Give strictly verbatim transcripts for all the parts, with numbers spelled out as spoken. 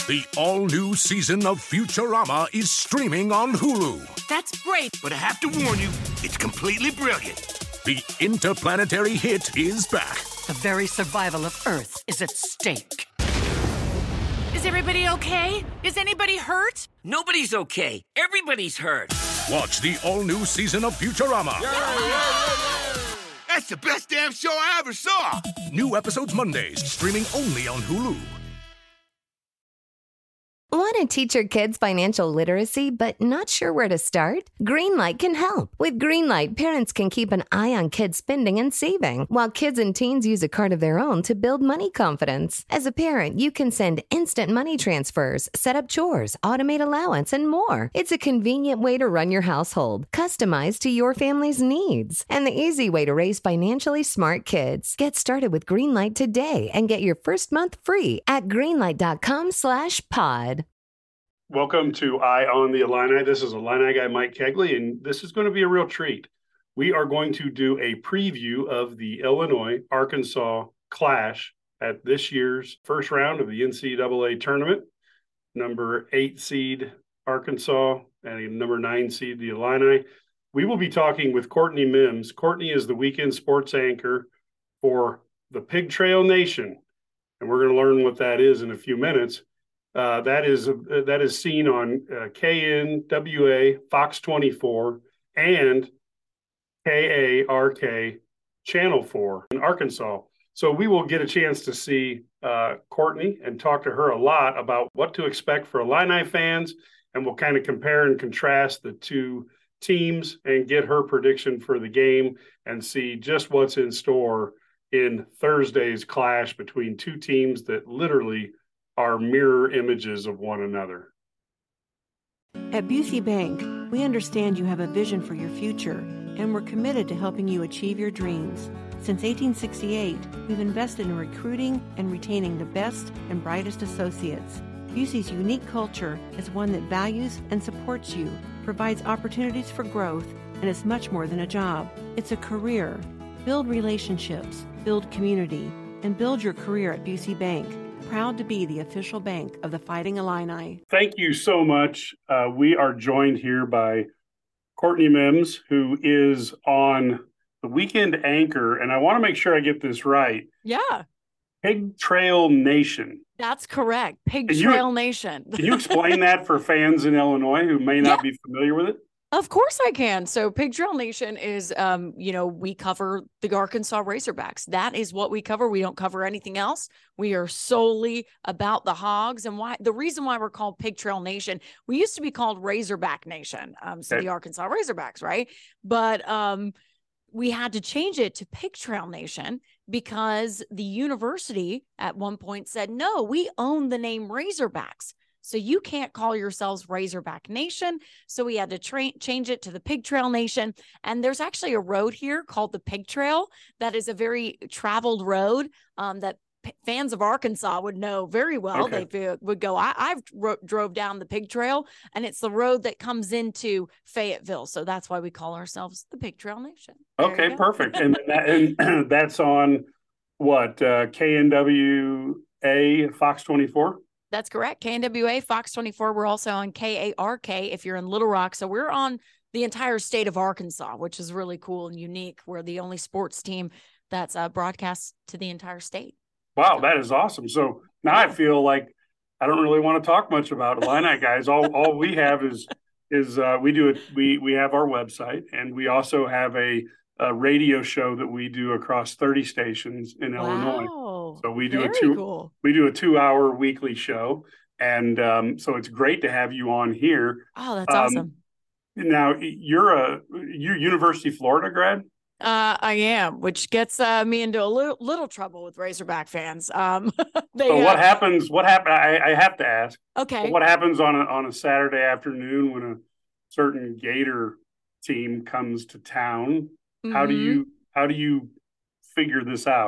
The all-new season of Futurama is streaming on Hulu. That's great, but I have to warn you, it's completely brilliant. The interplanetary hit is back. The very survival of Earth is at stake. Is everybody okay? Is anybody hurt? Nobody's okay. Everybody's hurt. Watch the all-new season of Futurama. Yeah, yeah, yeah, yeah. That's the best damn show I ever saw. New episodes Mondays, streaming only on Hulu. Want to teach your kids financial literacy but not sure where to start? Greenlight can help. With Greenlight, parents can keep an eye on kids' spending and saving, while kids and teens use a card of their own to build money confidence. As a parent, you can send instant money transfers, set up chores, automate allowance, and more. It's a convenient way to run your household, customized to your family's needs, and the easy way to raise financially smart kids. Get started with Greenlight today and get your first month free at greenlight.com slash pod. Welcome to Eye on the Illini. This is Illini guy Mike Kegley, and this is going to be a real treat. We are going to do a preview of the Illinois-Arkansas clash at this year's first round of the N C double A tournament. Number eight seed Arkansas and number nine seed the Illini. We will be talking with Courtney Mims. Courtney is the weekend sports anchor for the Pig Trail Nation, and we're going to learn what that is in a few minutes. Uh, that is uh, that is seen on uh, K N W A, Fox twenty-four, and K A R K Channel four in Arkansas. So we will get a chance to see uh, Courtney and talk to her a lot about what to expect for Illini fans, and we'll kind of compare and contrast the two teams and get her prediction for the game and see just what's in store in Thursday's clash between two teams that literally are mirror images of one another. At Busey Bank, we understand you have a vision for your future, and we're committed to helping you achieve your dreams. Since eighteen sixty-eight, we've invested in recruiting and retaining the best and brightest associates. Busey's unique culture is one that values and supports you, provides opportunities for growth, and is much more than a job. It's a career. Build relationships, build community, and build your career at Busey Bank. Proud to be the official bank of the Fighting Illini. Thank you so much. Uh, we are joined here by Courtney Mims, who is on the weekend anchor, and I want to make sure I get this right. Yeah. Pig Trail Nation. That's correct. Pig Can Trail you, Nation. Can you explain that for fans in Illinois who may not yeah. be familiar with it? Of course I can. So Pig Trail Nation is, um, you know, we cover the Arkansas Razorbacks. That is what we cover. We don't cover anything else. We are solely about the Hogs. And why the reason why we're called Pig Trail Nation, we used to be called Razorback Nation. Um, so okay. the Arkansas Razorbacks, right? But um, we had to change it to Pig Trail Nation because the university at one point said, no, we own the name Razorbacks. So you can't call yourselves Razorback Nation. So we had to tra- change it to the Pig Trail Nation. And there's actually a road here called the Pig Trail that is a very traveled road um, that p- fans of Arkansas would know very well. Okay. They f- would go, I- I've ro- drove down the Pig Trail, and it's the road that comes into Fayetteville. So that's why we call ourselves the Pig Trail Nation. There okay, perfect. and, that, and that's on what, uh, K N W A, Fox twenty-four? That's correct. K N W A, Fox twenty-four. We're also on K A R K if you're in Little Rock. So we're on the entire state of Arkansas, which is really cool and unique. We're the only sports team that's uh, broadcast to the entire state. Wow, that is awesome. So now I feel like I don't really want to talk much about Illini guys. All all we have is is uh, we do it. We we have our website, and we also have a, a radio show that we do across thirty stations in wow. Illinois. So we do Very a two cool. we do a two hour weekly show, and um, so it's great to have you on here. Oh, that's um, awesome. Now you're a you're University of Florida grad. Uh, I am, which gets uh, me into a little, little trouble with Razorback fans. Um, they, so what uh, happens? What happened? I, I have to ask. Okay. What happens on a on a Saturday afternoon when a certain Gator team comes to town? Mm-hmm. How do you how do you figure this out?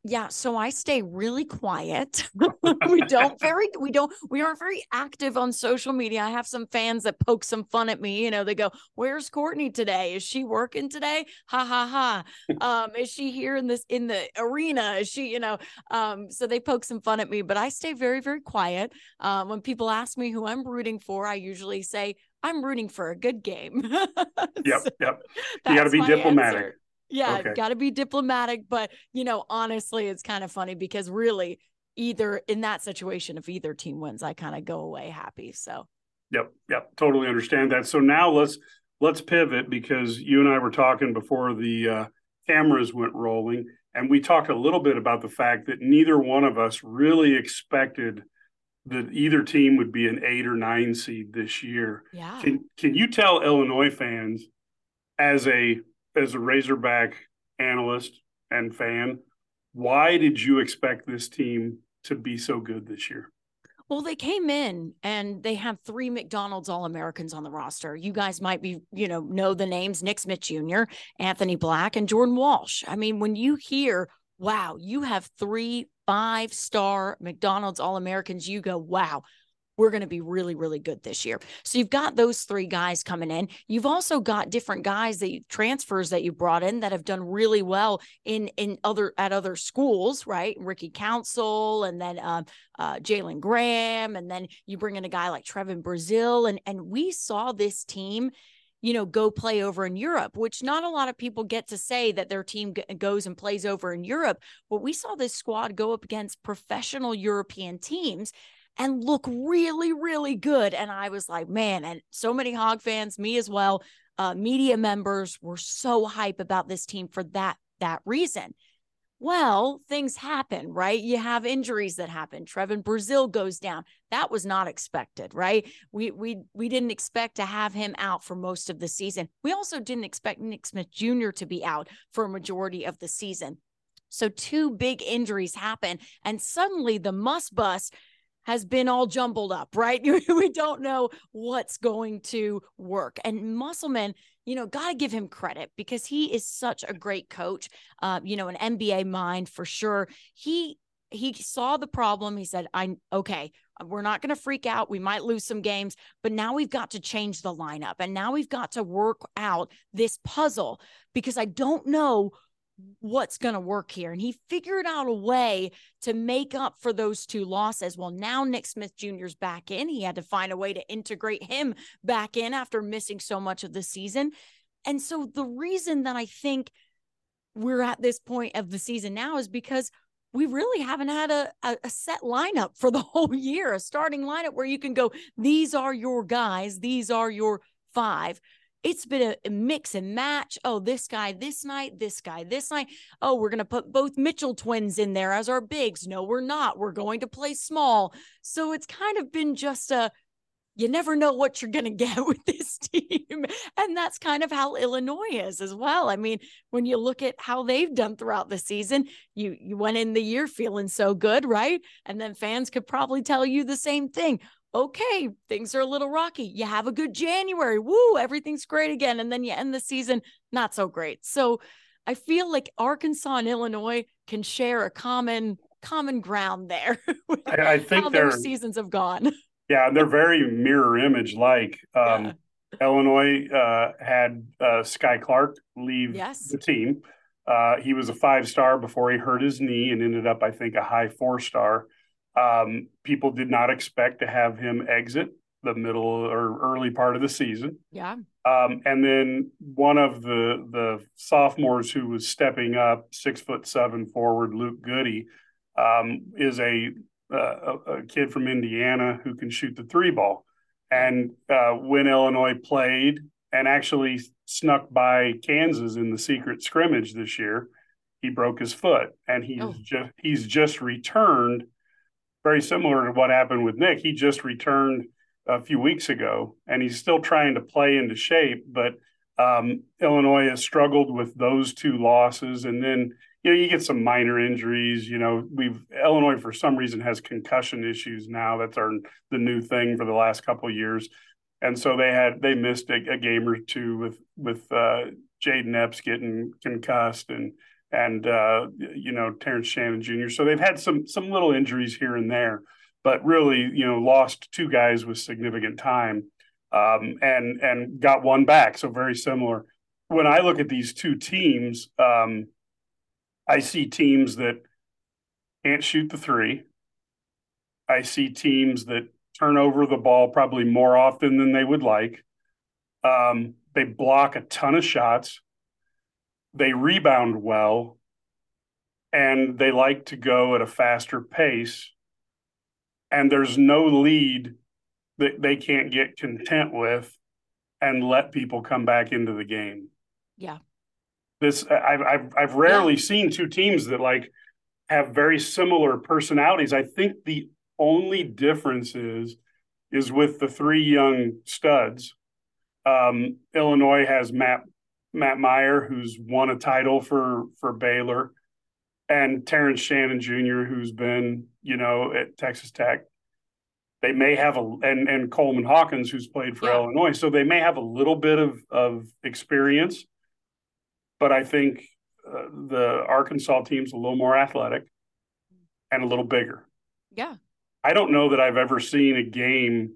Yeah, so I stay really quiet. we don't very we don't we aren't very active on social media. I have some fans that poke some fun at me. You know, they go, "Where's Courtney today? Is she working today? Ha ha ha. Um, is she here in this in the arena? Is she, you know, um, so they poke some fun at me, but I stay very, very quiet. Uh, when people ask me who I'm rooting for, I usually say I'm rooting for a good game. Yep, so yep. You got to be diplomatic. Answer. Yeah, okay. Got to be diplomatic. But, you know, honestly, it's kind of funny because really either in that situation, if either team wins, I kind of go away happy. So. Yep. Yep. Totally understand that. So now let's, let's pivot because you and I were talking before the uh, cameras went rolling, and we talked a little bit about the fact that neither one of us really expected that either team would be an eight or nine seed this year. Yeah. Can, can you tell Illinois fans as a, as a Razorback analyst and fan, why did you expect this team to be so good this year? Well, they came in and they have three McDonald's All-Americans on the roster. You guys might be, you know, know the names: Nick Smith Junior, Anthony Black, and Jordan Walsh. I mean, when you hear, wow, you have three five-star McDonald's All-Americans, you go, wow, we're going to be really, really good this year. So you've got those three guys coming in. You've also got different guys that you, transfers that you brought in that have done really well in, in other, at other schools, right? Ricky Council, and then um, uh, Jalen Graham. And then you bring in a guy like Trevin Brazil. And, and we saw this team, you know, go play over in Europe, which not a lot of people get to say that their team g- goes and plays over in Europe. But we saw this squad go up against professional European teams and look really, really good. And I was like, man, and so many Hog fans, me as well, uh, media members were so hype about this team for that, that reason. Well, things happen, right? You have injuries that happen. Trevin Brazil goes down. That was not expected, right? We, we, we didn't expect to have him out for most of the season. We also didn't expect Nick Smith Junior to be out for a majority of the season. So two big injuries happen, and suddenly the must bus has been all jumbled up, right? We don't know what's going to work. And Musselman, you know, got to give him credit because he is such a great coach, uh, you know, an N B A mind for sure. He, he saw the problem. He said, I, okay, we're not going to freak out. We might lose some games, but now we've got to change the lineup. And now we've got to work out this puzzle because I don't know what's going to work here. And he figured out a way to make up for those two losses. Well, now Nick Smith Junior's back in. He had to find a way to integrate him back in after missing so much of the season. And so the reason that I think we're at this point of the season now is because we really haven't had a, a, a set lineup for the whole year, a starting lineup where you can go, these are your guys, these are your five. It's been a, a mix and match. Oh, this guy this night, this guy this night. Oh, we're going to put both Mitchell twins in there as our bigs. No, we're not. We're going to play small. So it's kind of been just a, you never know what you're going to get with this team. And that's kind of how Illinois is as well. I mean, when you look at how they've done throughout the season, you, you went in the year feeling so good, right? And then fans could probably tell you the same thing. Okay, things are a little rocky. You have a good January. Woo, everything's great again. And then you end the season not so great. So I feel like Arkansas and Illinois can share a common common ground there. I, I think how their seasons have gone. Yeah, they're very mirror image like. Um, yeah. Illinois uh, had uh, Sky Clark leave yes. the team. Uh, he was a five-star before he hurt his knee and ended up, I think, a high four-star. Um, people did not expect to have him exit the middle or early part of the season. Yeah. Um, and then one of the the sophomores who was stepping up, six foot seven forward, Luke Goody, um, is a, uh, a a kid from Indiana who can shoot the three ball. And uh, when Illinois played and actually snuck by Kansas in the secret scrimmage this year, he broke his foot, and he's oh. just he's just returned. Very similar to what happened with Nick. He just returned a few weeks ago, and he's still trying to play into shape. But um, Illinois has struggled with those two losses. And then, you know, you get some minor injuries. You know, we've Illinois, for some reason, has concussion issues now. That's our the new thing for the last couple of years. And so they had they missed a, a game or two with, with uh, Jaden Epps getting concussed. And and uh, you know, Terrence Shannon Junior So they've had some some little injuries here and there, but really, you know, lost two guys with significant time, um, and and got one back. So very similar. When I look at these two teams, um, I see teams that can't shoot the three. I see teams that turn over the ball probably more often than they would like. Um, they block a ton of shots. They rebound well, and they like to go at a faster pace. And there's no lead that they can't get content with and let people come back into the game. Yeah. This I've I've I've rarely Yeah. seen two teams that like have very similar personalities. I think the only difference is is with the three young studs. Um, Illinois has Matt Matt Meyer, who's won a title for for Baylor, and Terrence Shannon Junior, who's been, you know, at Texas Tech. They may have a and and Coleman Hawkins, who's played for Yeah. Illinois, so they may have a little bit of of experience. But I think uh, the Arkansas team's a little more athletic and a little bigger. Yeah. I don't know that I've ever seen a game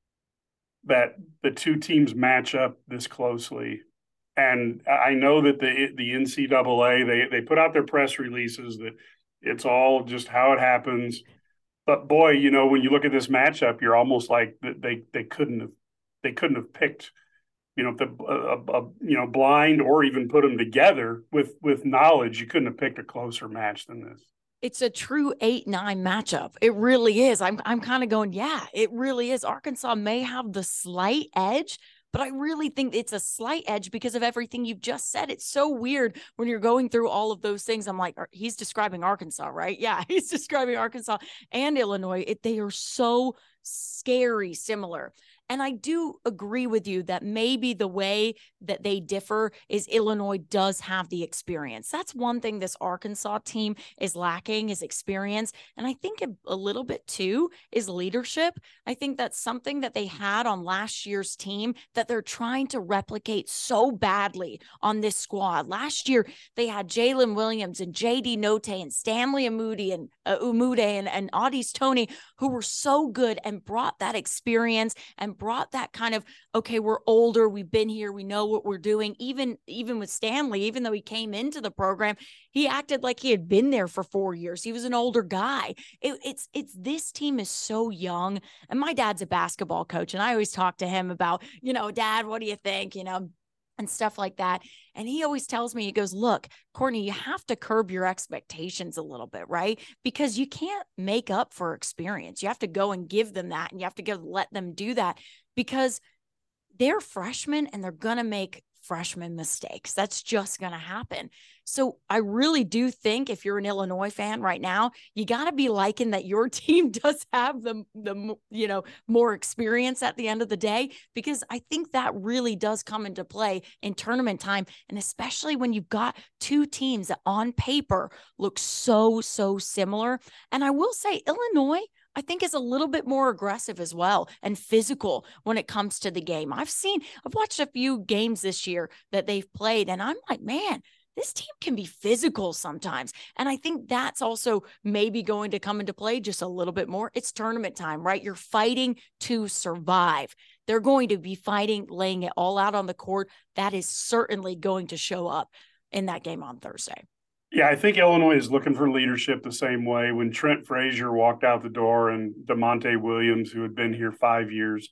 that the two teams match up this closely. And I know that the the N C double A, they they put out their press releases that it's all just how it happens. But boy, you know, when you look at this matchup, you're almost like they they couldn't have they couldn't have picked, you know, the a, a, you know, blind or even put them together with with knowledge. You couldn't have picked a closer match than this. It's a true eight nine matchup. It really is. I'm I'm kind of going, yeah, it really is. Arkansas may have the slight edge, but I really think it's a slight edge because of everything you've just said. It's so weird when you're going through all of those things. I'm like, he's describing Arkansas, right? Yeah, he's describing Arkansas and Illinois. It, they are so scary similar. And I do agree with you that maybe the way that they differ is Illinois does have the experience. That's one thing this Arkansas team is lacking, is experience. And I think a, a little bit too is leadership. I think that's something that they had on last year's team that they're trying to replicate so badly on this squad. Last year, they had Jalen Williams and J D Note and Stanley Umude and uh, Umude and, and Audis Tony, who were so good and brought that experience and brought that kind of, okay, we're older, we've been here, we know what we're doing. Even even with Stanley, even though he came into the program, he acted like he had been there for four years. He was an older guy. It, it's it's this team is so young. And my dad's a basketball coach, and I always talk to him about, you know, Dad, what do you think, you know, and stuff like that. And he always tells me, he goes, look, Courtney, you have to curb your expectations a little bit, right? Because you can't make up for experience. You have to go and give them that, and you have to go let them do that because they're freshmen and they're going to make freshman mistakes. That's just going to happen. So I really do think if you're an Illinois fan right now, you got to be liking that your team does have the, the, you know, more experience at the end of the day, because I think that really does come into play in tournament time. And especially when you've got two teams that on paper look so, so similar. And I will say Illinois, I think, is a little bit more aggressive as well and physical when it comes to the game. I've seen, I've watched a few games this year that they've played, and I'm like, man, this team can be physical sometimes. And I think that's also maybe going to come into play just a little bit more. It's tournament time, right? You're fighting to survive. They're going to be fighting, laying it all out on the court. That is certainly going to show up in that game on Thursday. Yeah, I think Illinois is looking for leadership the same way. When Trent Frazier walked out the door and DeMonte Williams, who had been here five years,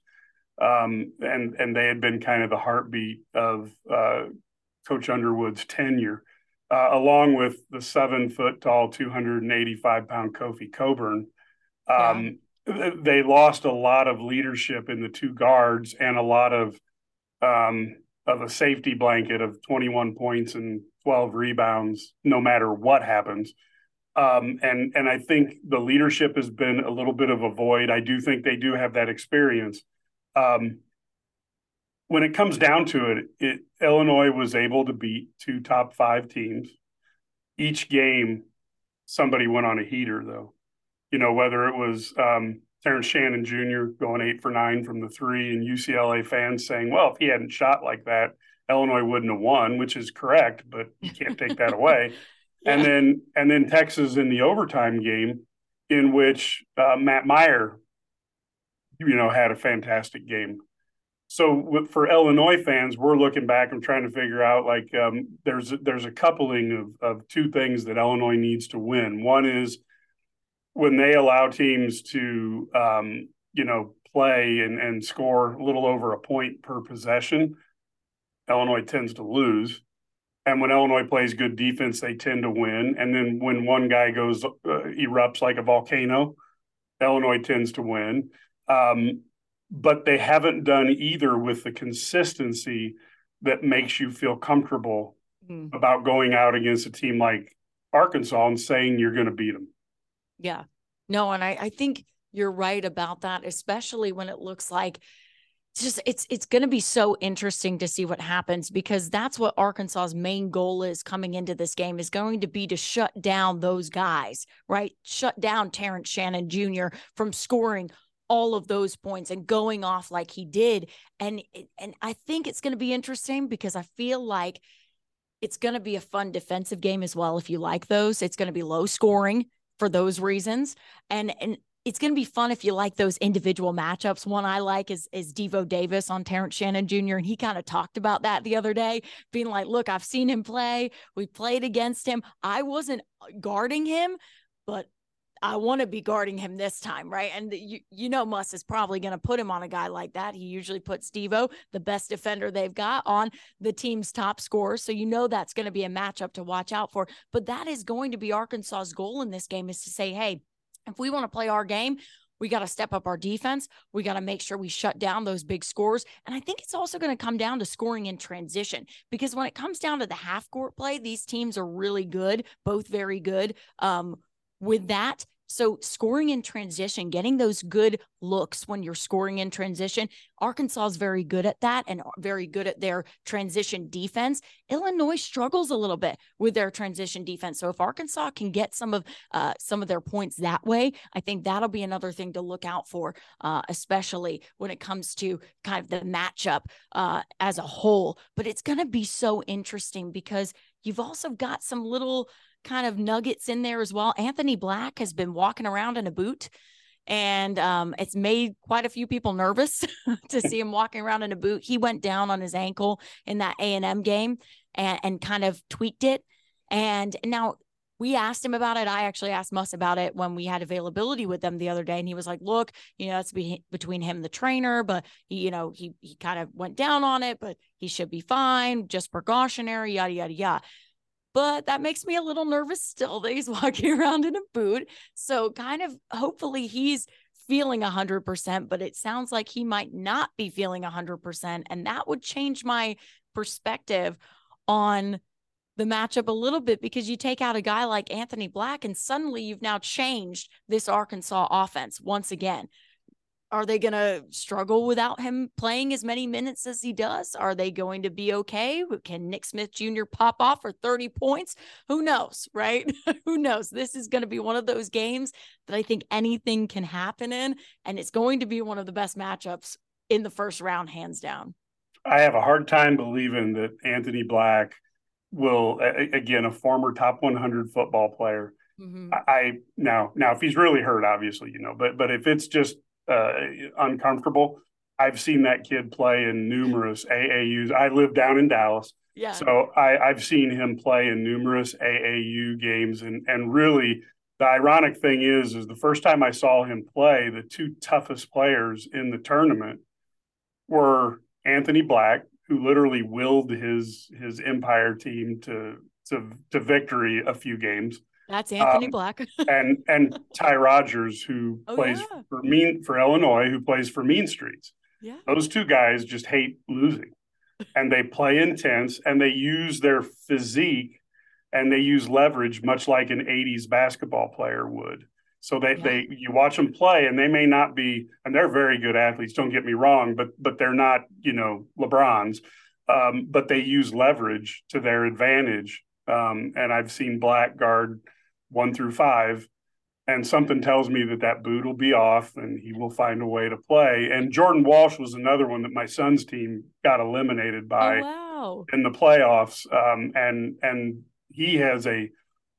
um, and and they had been kind of the heartbeat of uh, Coach Underwood's tenure, uh, along with the seven-foot-tall, two hundred eighty-five pound Kofi Coburn. Um, yeah. They lost a lot of leadership in the two guards and a lot of um, of a safety blanket of twenty-one points and twelve rebounds, no matter what happens. Um, and, and I think the leadership has been a little bit of a void. I do think they do have that experience. Um, when it comes down to it, it, Illinois was able to beat two top five teams. Each game, somebody went on a heater, though. You know, whether it was um, Terrence Shannon Junior going eight for nine from the three, and U C L A fans saying, well, if he hadn't shot like that, Illinois wouldn't have won, which is correct, but you can't take that away. Yeah. And then and then Texas in the overtime game, in which uh, Matt Meyer, you know, had a fantastic game. So with, for Illinois fans, we're looking back and trying to figure out, like, um, there's there's a coupling of of two things that Illinois needs to win. One is when they allow teams to, um, you know, play and, and score a little over a point per possession, Illinois tends to lose. And when Illinois plays good defense, they tend to win. And then when one guy goes, uh, erupts like a volcano, Illinois tends to win. Um, but they haven't done either with the consistency that makes you feel comfortable mm. about going out against a team like Arkansas and saying you're going to beat them. Yeah, no. And I, I think you're right about that, especially when it looks like it's just, it's, it's going to be so interesting to see what happens, because that's what Arkansas's main goal is coming into this game, is going to be to shut down those guys, right? Shut down Terrence Shannon Junior from scoring all of those points and going off like he did. And, and I think it's going to be interesting because I feel like it's going to be a fun defensive game as well. If you like those, it's going to be low scoring for those reasons. And, and it's going to be fun if you like those individual matchups. One I like is, is Devo Davis on Terrence Shannon Junior And he kind of talked about that the other day, being like, look, I've seen him play. We played against him. I wasn't guarding him, but I want to be guarding him this time, right? And you, you know, Muss is probably going to put him on a guy like that. He usually puts Devo, the best defender they've got, on the team's top scorer. So you know that's going to be a matchup to watch out for. But that is going to be Arkansas's goal in this game, is to say, hey, if we want to play our game, we got to step up our defense. We got to make sure we shut down those big scores. And I think it's also going to come down to scoring in transition, because when it comes down to the half court play, these teams are really good, both very good um, with that. So scoring in transition, getting those good looks when you're scoring in transition, Arkansas is very good at that and very good at their transition defense. Illinois struggles a little bit with their transition defense. So if Arkansas can get some of uh, some of their points that way, I think that'll be another thing to look out for, uh, especially when it comes to kind of the matchup uh, as a whole. But it's going to be so interesting because you've also got some little kind of nuggets in there as well. Anthony Black has been walking around in a boot, and um, it's made quite a few people nervous to see him walking around in a boot. He went down on his ankle in that A and M game and, and kind of tweaked it. And now we asked him about it. I actually asked Muss about it when we had availability with them the other day. And he was like, look, you know, it's be- between him and the trainer, but he, you know, he, he kind of went down on it, but he should be fine. Just precautionary, yada, yada, yada. But that makes me a little nervous still that he's walking around in a boot. So kind of hopefully he's feeling one hundred percent, but it sounds like he might not be feeling one hundred percent. And that would change my perspective on the matchup a little bit, because you take out a guy like Anthony Black and suddenly you've now changed this Arkansas offense once again. Are they going to struggle without him playing as many minutes as he does? Are they going to be okay? Can Nick Smith Junior pop off for thirty points? Who knows, right? Who knows? This is going to be one of those games that I think anything can happen in, and it's going to be one of the best matchups in the first round, hands down. I have a hard time believing that Anthony Black will, again, a former top one hundred football player. Mm-hmm. I now, now if he's really hurt, obviously, you know, but but if it's just uh uncomfortable, I've seen that kid play in numerous A A Us. I live down in Dallas, yeah. So I, I've seen him play in numerous A A U games, and and really the ironic thing is, is the first time I saw him play, the two toughest players in the tournament were Anthony Black, who literally willed his his Empire team to to to victory a few games. That's Anthony um, Black. and and Ty Rogers, who oh, plays yeah. for Mean for Illinois, who plays for Mean Streets. Yeah. Those two guys just hate losing. And they play intense, and they use their physique and they use leverage much like an eighties basketball player would. So they, yeah. they you watch them play, and they may not be, and they're very good athletes, don't get me wrong, but but they're not, you know, LeBrons. Um, but they use leverage to their advantage. Um, and I've seen Black guard one through five, and something tells me that that boot will be off and he will find a way to play. And Jordan Walsh was another one that my son's team got eliminated by oh, wow. in the playoffs. Um, and, and he has a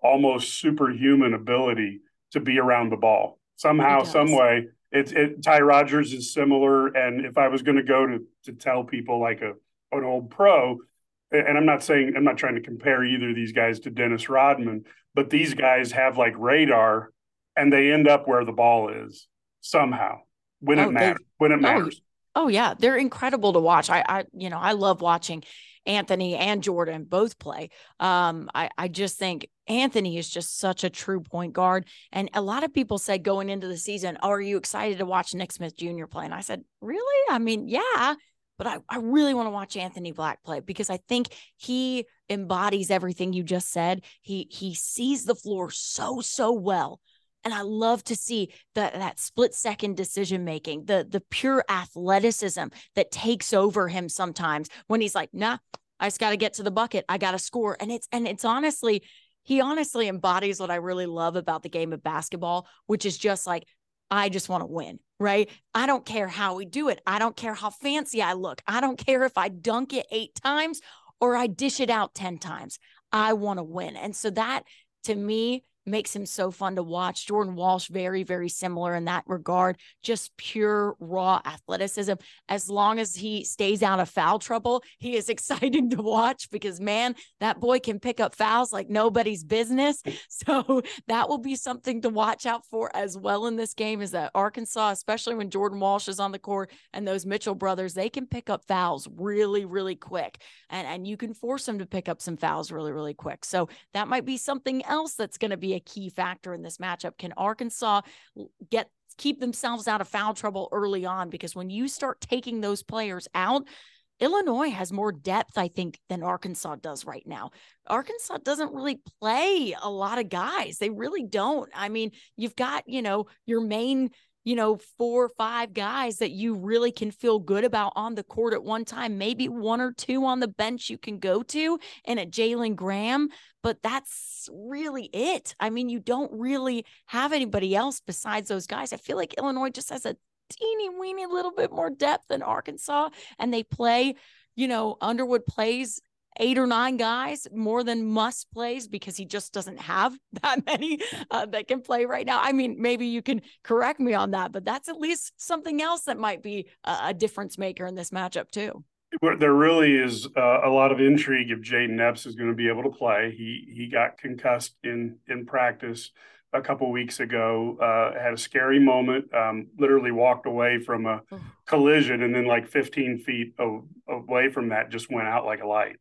almost superhuman ability to be around the ball somehow, some way. It's it. Ty Rodgers is similar, and if I was going to go to to tell people like a an old pro, and I'm not saying I'm not trying to compare either of these guys to Dennis Rodman, but these guys have like radar, and they end up where the ball is somehow when oh, it matters. When it matters. Oh, oh yeah, they're incredible to watch. I, I, you know, I love watching Anthony and Jordan both play. Um, I, I just think Anthony is just such a true point guard. And a lot of people said going into the season, oh, are you excited to watch Nick Smith Junior play? And I said, really? I mean, yeah, but I, I really want to watch Anthony Black play because I think he embodies everything you just said. He, he sees the floor so, so well. And I love to see that that split second decision making, the the pure athleticism that takes over him sometimes when he's like, nah, I just got to get to the bucket. I got to score. And it's and it's honestly, he honestly embodies what I really love about the game of basketball, which is just like, I just want to win, right? I don't care how we do it. I don't care how fancy I look. I don't care if I dunk it eight times or I dish it out ten times. I want to win. And so that, to me, makes him so fun to watch. Jordan Walsh, very, very similar in that regard. Just pure raw athleticism. As long as he stays out of foul trouble, he is exciting to watch because, man, that boy can pick up fouls like nobody's business. So that will be something to watch out for as well in this game, is that Arkansas, especially when Jordan Walsh is on the court and those Mitchell brothers, they can pick up fouls really, really quick. And, and you can force them to pick up some fouls really, really quick. So that might be something else that's going to be a key factor in this matchup. Can Arkansas get keep themselves out of foul trouble early on? Because when you start taking those players out, Illinois has more depth, I think, than Arkansas does right now. Arkansas doesn't really play a lot of guys. They really don't. I mean, you've got, you know, your main, you know, four or five guys that you really can feel good about on the court at one time, maybe one or two on the bench you can go to, and a Jalen Graham, but that's really it. I mean, you don't really have anybody else besides those guys. I feel like Illinois just has a teeny weeny little bit more depth than Arkansas, and they play, you know, Underwood plays eight or nine guys more than Muss plays because he just doesn't have that many uh, that can play right now. I mean, maybe you can correct me on that, but that's at least something else that might be a, a difference maker in this matchup too. There really is uh, a lot of intrigue if Jaden Epps is going to be able to play. He he got concussed in in practice a couple weeks ago, uh, had a scary moment, um, literally walked away from a collision, and then like fifteen feet o- away from that just went out like a light.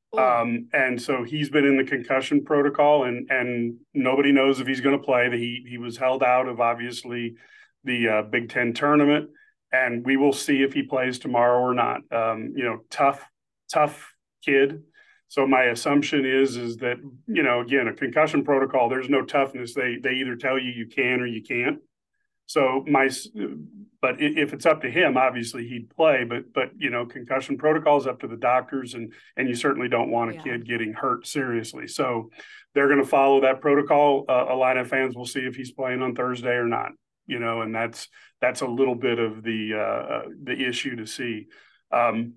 Um, and so he's been in the concussion protocol, and and nobody knows if he's going to play. He he was held out of obviously the uh, Big Ten tournament, and we will see if he plays tomorrow or not. Um, you know, tough, tough kid. So my assumption is is that, you know, again, a concussion protocol, there's no toughness. They they either tell you you can or you can't. So my, but if it's up to him, obviously he'd play. But but you know, concussion protocol is up to the doctors, and and you certainly don't want a yeah. kid getting hurt seriously. So they're going to follow that protocol. Uh, Illini fans will see if he's playing on Thursday or not. You know, and that's that's a little bit of the uh, the issue to see. Um,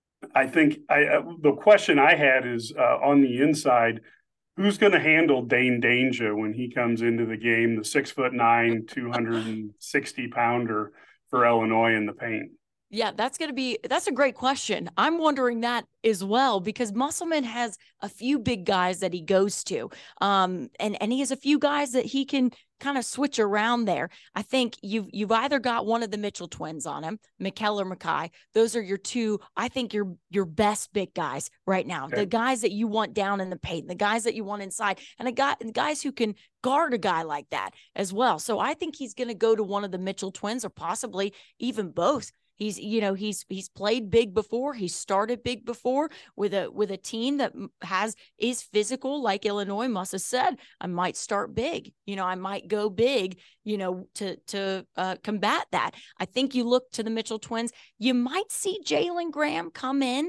I think I uh, the question I had is uh, on the inside. Who's going to handle Dane Danger when he comes into the game, the six foot nine, two hundred sixty pounder for Illinois in the paint? Yeah, that's going to be, that's a great question. I'm wondering that as well, because Musselman has a few big guys that he goes to. Um, and, and he has a few guys that he can kind of switch around there. I think you've, you've either got one of the Mitchell twins on him, Mikkel or Mackay. Those are your two, I think your, your best big guys right now. Okay. The guys that you want down in the paint, the guys that you want inside, and a guy, the guys who can guard a guy like that as well. So I think he's going to go to one of the Mitchell twins, or possibly even both. He's, you know, he's, he's played big before. He started big before with a, with a team that has, is physical. Like Illinois must have said, I might start big, you know, I might go big, you know, to, to uh, combat that. I think you look to the Mitchell twins, you might see Jalen Graham come in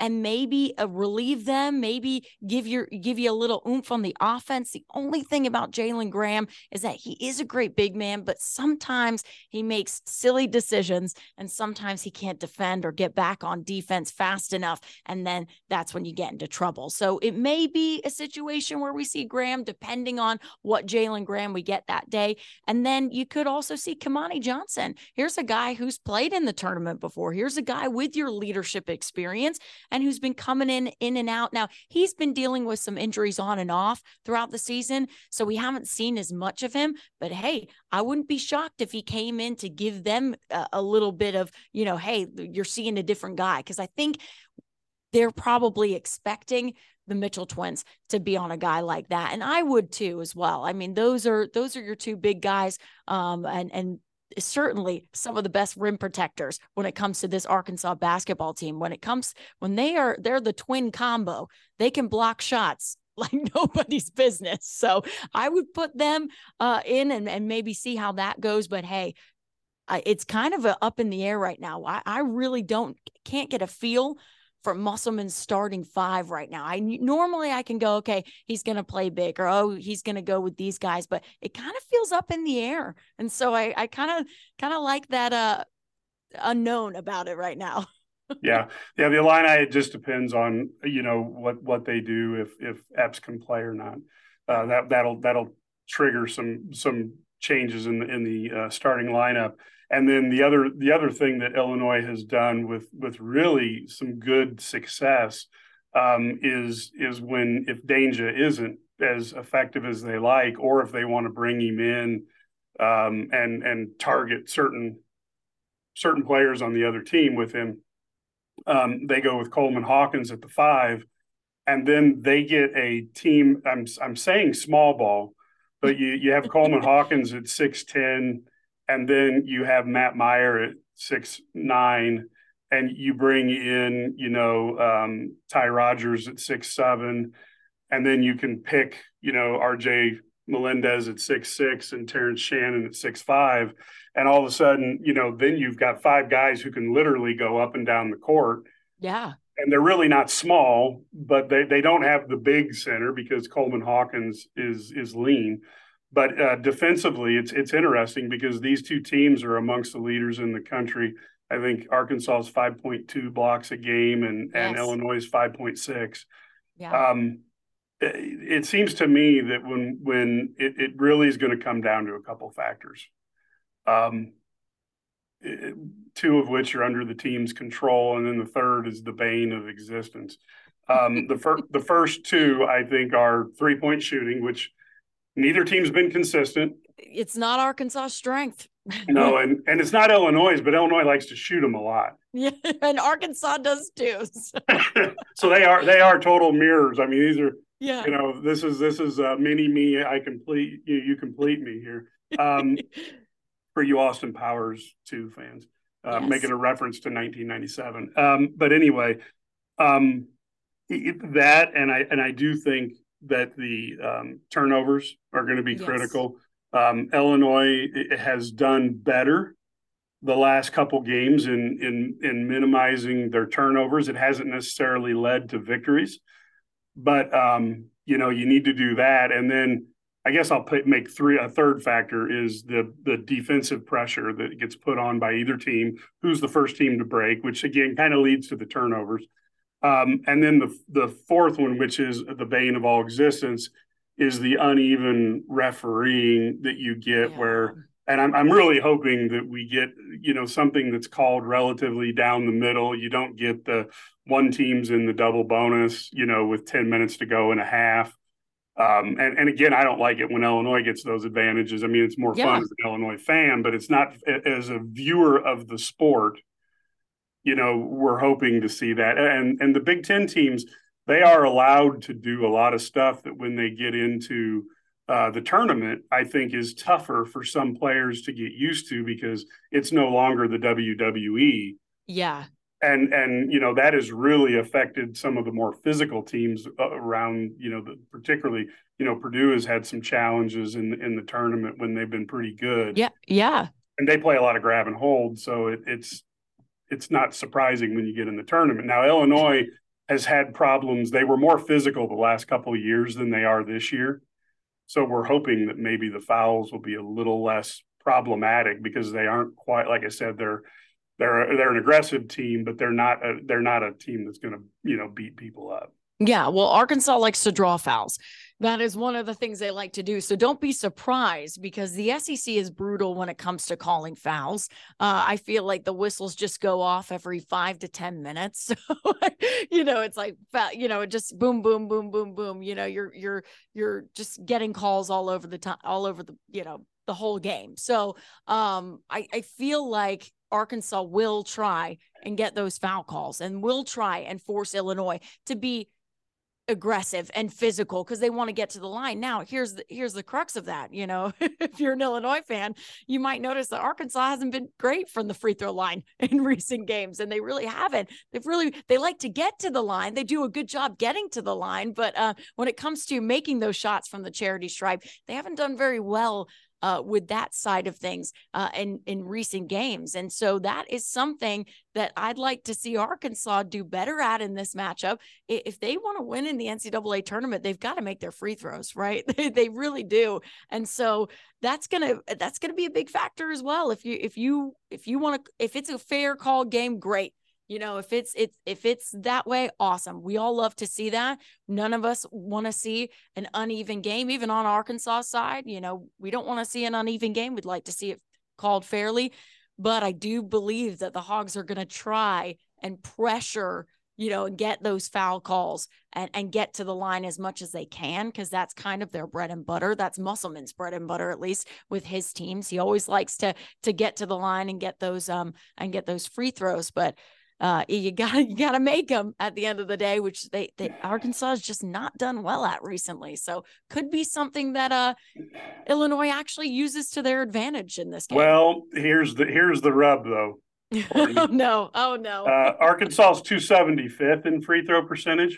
and maybe uh, relieve them, maybe give your give you a little oomph on the offense. The only thing about Jalen Graham is that he is a great big man, but sometimes he makes silly decisions, and sometimes he can't defend or get back on defense fast enough, and then that's when you get into trouble. So it may be a situation where we see Graham, depending on what Jalen Graham we get that day. And then you could also see Kamani Johnson. Here's a guy who's played in the tournament before. Here's a guy with your leadership experience and who's been coming in, in and out. Now, he's been dealing with some injuries on and off throughout the season, so we haven't seen as much of him. But hey, I wouldn't be shocked if he came in to give them a, a little bit of, you know, hey, you're seeing a different guy. Because I think they're probably expecting the Mitchell twins to be on a guy like that. And I would too, as well. I mean, those are, those are your two big guys. Um, and, and certainly some of the best rim protectors when it comes to this Arkansas basketball team. When it comes, when they are, they're the twin combo, they can block shots like nobody's business. So I would put them uh, in and, and maybe see how that goes. But hey, uh, it's kind of a up in the air right now. I, I really don't, can't get a feel for Musselman's starting five right now. I normally I can go, okay, he's going to play big, or, oh, he's going to go with these guys, but it kind of feels up in the air. And so I, I kind of, kind of like that uh, unknown about it right now. yeah. Yeah. The Illini, it just depends on, you know, what, what they do, if, if Epps can play or not. Uh, that, that'll, that'll trigger some, some changes in the, in the uh, starting lineup. And then the other the other thing that Illinois has done with with really some good success um, is is when, if Dainja isn't as effective as they like, or if they want to bring him in um, and and target certain certain players on the other team with him, um, they go with Coleman Hawkins at the five, and then they get a team. I'm I'm saying small ball, but you you have Coleman Hawkins at six ten. And then you have Matt Meyer at six nine, and you bring in, you know, um, Ty Rogers at six seven, and then you can pick, you know, R J Melendez at six six and Terrence Shannon at six five, and all of a sudden, you know, then you've got five guys who can literally go up and down the court. Yeah. And they're really not small, but they, they don't have the big center because Coleman Hawkins is is lean. But uh, defensively, it's it's interesting because these two teams are amongst the leaders in the country. I think Arkansas is five point two blocks a game, and, yes. and Illinois is five point six. Yeah. Um, it, it seems to me that when when it, it really is going to come down to a couple factors, um, it, two of which are under the team's control, and then the third is the bane of existence. Um, the, fir- the first two, I think, are three-point shooting, which – neither team's been consistent. It's not Arkansas' strength. No, and, and it's not Illinois', but Illinois likes to shoot them a lot. Yeah, and Arkansas does too. So, so they are they are total mirrors. I mean, these are yeah. You know, this is this is uh, mini me. I complete you. You complete me here. Um, for you Austin Powers two fans, uh, yes. making a reference to nineteen ninety-seven. Um, but anyway, um, it, that and I and I do think that the um, turnovers are going to be yes. critical. Um, Illinois has done better the last couple games in, in, in minimizing their turnovers. It hasn't necessarily led to victories, but um, you know, you need to do that. And then I guess I'll put, make three, a third factor is the, the defensive pressure that gets put on by either team, who's the first team to break, which again, kind of leads to the turnovers. Um, and then the the fourth one, which is the bane of all existence, is the uneven refereeing that you get yeah. where, and I'm I'm really hoping that we get, you know, something that's called relatively down the middle. You don't get the one team's in the double bonus, you know, with ten minutes to go and a half. Um, and, and again, I don't like it when Illinois gets those advantages. I mean, it's more yeah. fun as an Illinois fan, but it's not as a viewer of the sport. You know, we're hoping to see that. And and the Big Ten teams, they are allowed to do a lot of stuff that when they get into uh, the tournament, I think is tougher for some players to get used to because it's no longer the W W E. Yeah. And, and you know, that has really affected some of the more physical teams around, you know, the, particularly, you know, Purdue has had some challenges in, in the tournament when they've been pretty good. Yeah. Yeah. And they play a lot of grab and hold. So it, it's, it's not surprising when you get in the tournament. Now, Illinois has had problems. They were more physical the last couple of years than they are this year. So we're hoping that maybe the fouls will be a little less problematic because they aren't quite, like I said, they're they're they're an aggressive team, but they're not a, they're not a team that's going to, you know, beat people up. Yeah, well, Arkansas likes to draw fouls. That is one of the things they like to do. So don't be surprised because the S E C is brutal when it comes to calling fouls. Uh, I feel like the whistles just go off every five to ten minutes. So, you know, it's like, you know, just boom, boom, boom, boom, boom. You know, you're you're you're just getting calls all over the time, all over the, you know, the whole game. So um, I, I feel like Arkansas will try and get those foul calls and will try and force Illinois to be aggressive and physical because they want to get to the line. Now, here's the here's the crux of that. You know, if you're an Illinois fan, you might notice that Arkansas hasn't been great from the free throw line in recent games, and they really haven't. They've really they like to get to the line. They do a good job getting to the line, but uh, when it comes to making those shots from the charity stripe, they haven't done very well Uh, with that side of things uh, in, in recent games. And so that is something that I'd like to see Arkansas do better at in this matchup. If they want to win in the N C double A tournament, they've got to make their free throws, right? They, they really do. And so that's going to, that's going to be a big factor as well. If you, if you, if you want to, if it's a fair call game, great. You know, if it's, it's, if it's that way, awesome. We all love to see that. None of us want to see an uneven game, even on Arkansas side. You know, we don't want to see an uneven game. We'd like to see it called fairly, but I do believe that the Hogs are going to try and pressure, you know, and get those foul calls and, and get to the line as much as they can. Cause that's kind of their bread and butter. That's Musselman's bread and butter, at least with his teams. He always likes to, to get to the line and get those, um, and get those free throws. But Uh, you gotta, you gotta make them at the end of the day, which they, they Arkansas has just not done well at recently. So could be something that uh, Illinois actually uses to their advantage in this game. Well, here's the here's the rub though. oh no! Oh no! uh, Arkansas is two seventy-fifth in free throw percentage,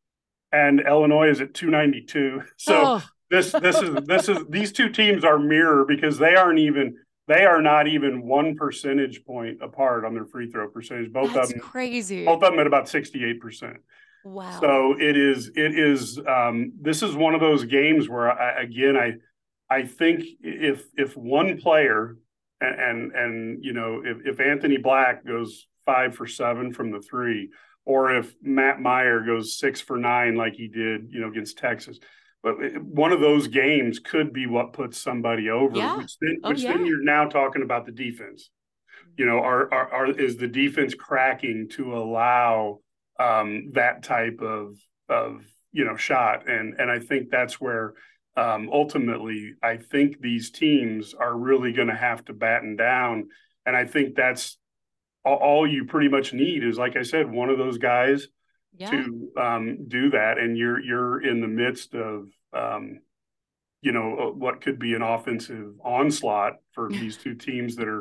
and Illinois is at two ninety-two. So oh. this this is this is these two teams are mirror because they aren't even. They are not even one percentage point apart on their free throw percentage. Both That's of them crazy. Both of them at about sixty-eight percent. Wow. So it is. It is. Um, this is one of those games where, I, again, I, I think if if one player and and, and you know if, if Anthony Black goes five for seven from the three, or if Matt Meyer goes six for nine like he did, you know, against Texas. But one of those games could be what puts somebody over, yeah. which, then, oh, which yeah. then you're now talking about the defense. You know, are, are, are is the defense cracking to allow um, that type of of you know shot? And and I think that's where um, ultimately I think these teams are really going to have to batten down. And I think that's all, all you pretty much need is, like I said, one of those guys. Yeah. to um, do that, and you're you're in the midst of um, you know what could be an offensive onslaught for these two teams that are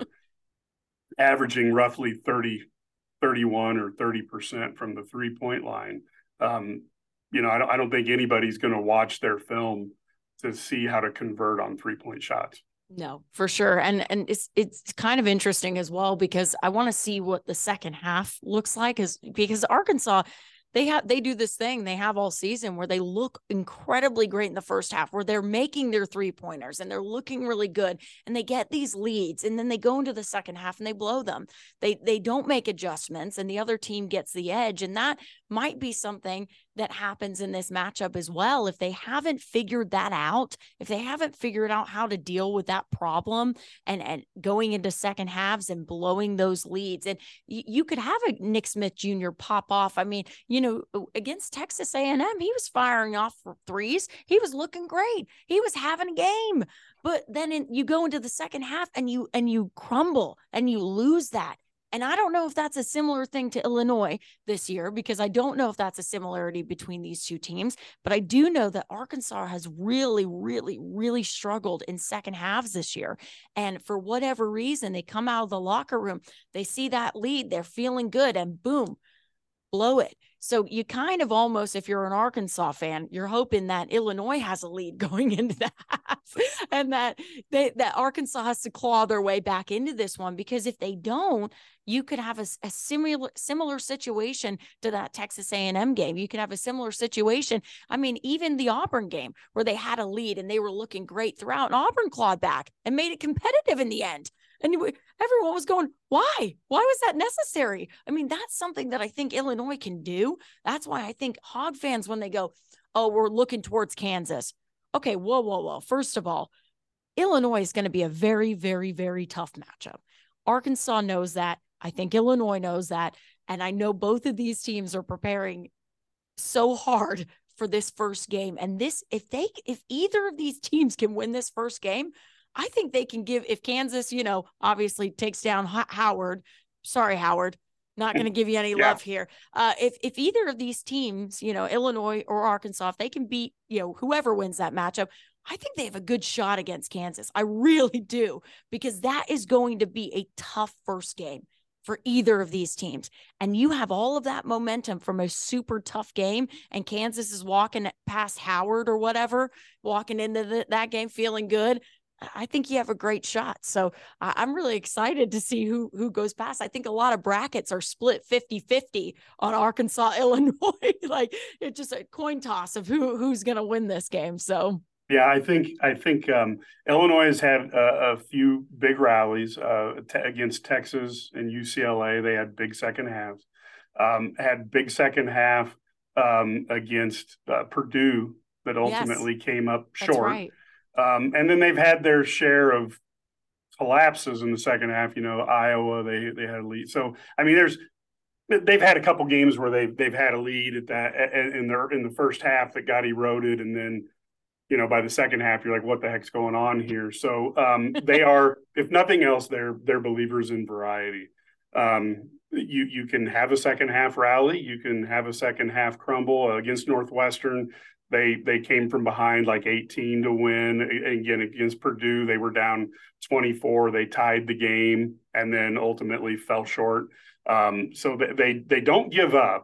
averaging roughly thirty, thirty-one or thirty percent from the three-point line. Um, you know, I don't, I don't think anybody's going to watch their film to see how to convert on three-point shots. No, for sure. And and it's it's kind of interesting as well because I want to see what the second half looks like is because Arkansas They have, they do this thing they have all season where they look incredibly great in the first half, where they're making their three pointers and they're looking really good and they get these leads and then they go into the second half and they blow them. They, they don't make adjustments and the other team gets the edge. And that might be something that happens in this matchup as well. If they haven't figured that out, if they haven't figured out how to deal with that problem and, and going into second halves and blowing those leads, and you, you could have a Nick Smith Junior pop off. I mean, you know, against Texas A and M, he was firing off for threes. He was looking great. He was having a game, but then in, you go into the second half and you, and you crumble and you lose that. And I don't know if that's a similar thing to Illinois this year, because I don't know if that's a similarity between these two teams, but I do know that Arkansas has really, really, really struggled in second halves this year. And for whatever reason, they come out of the locker room, they see that lead, they're feeling good, and boom, blow it. So you kind of almost, if you're an Arkansas fan, you're hoping that Illinois has a lead going into the half and that they, that Arkansas has to claw their way back into this one, because if they don't, you could have a, a similar similar situation to that Texas A and M game. You could have a similar situation. I mean, even the Auburn game where they had a lead and they were looking great throughout, and Auburn clawed back and made it competitive in the end. And everyone was going, why? Why was that necessary? I mean, that's something that I think Illinois can do. That's why I think Hog fans, when they go, oh, we're looking towards Kansas. Okay, whoa, whoa, whoa. First of all, Illinois is going to be a very, very, very tough matchup. Arkansas knows that. I think Illinois knows that. And I know both of these teams are preparing so hard for this first game. And this, if they, if either of these teams can win this first game, I think they can give, if Kansas, you know, obviously takes down H- Howard, sorry, Howard, not going to give you any yeah. love here. Uh, if, if either of these teams, you know, Illinois or Arkansas, if they can beat, you know, whoever wins that matchup, I think they have a good shot against Kansas. I really do, because that is going to be a tough first game for either of these teams. And you have all of that momentum from a super tough game, and Kansas is walking past Howard or whatever, walking into the, that game feeling good. I think you have a great shot. So uh, I'm really excited to see who who goes past. I think a lot of brackets are split fifty-fifty on Arkansas, Illinois. Like, it's just a coin toss of who who's going to win this game. So yeah, I think I think um, Illinois has had a, a few big rallies uh, te- against Texas and U C L A. They had big second halves. Um, had big second half um, against uh, Purdue that ultimately yes, came up short. That's right. Um, and then they've had their share of collapses in the second half. You know, Iowa, they they had a lead. So I mean, there's they've had a couple games where they've they've had a lead at that in their in the first half that got eroded, and then you know by the second half you're like, what the heck's going on here? So um, they are, if nothing else, they're they're believers in variety. Um, you you can have a second half rally, you can have a second half crumble. Against Northwestern, They they came from behind like eighteen to win. Again, against Purdue, they were down twenty-four. They tied the game and then ultimately fell short. Um, so they, they they don't give up.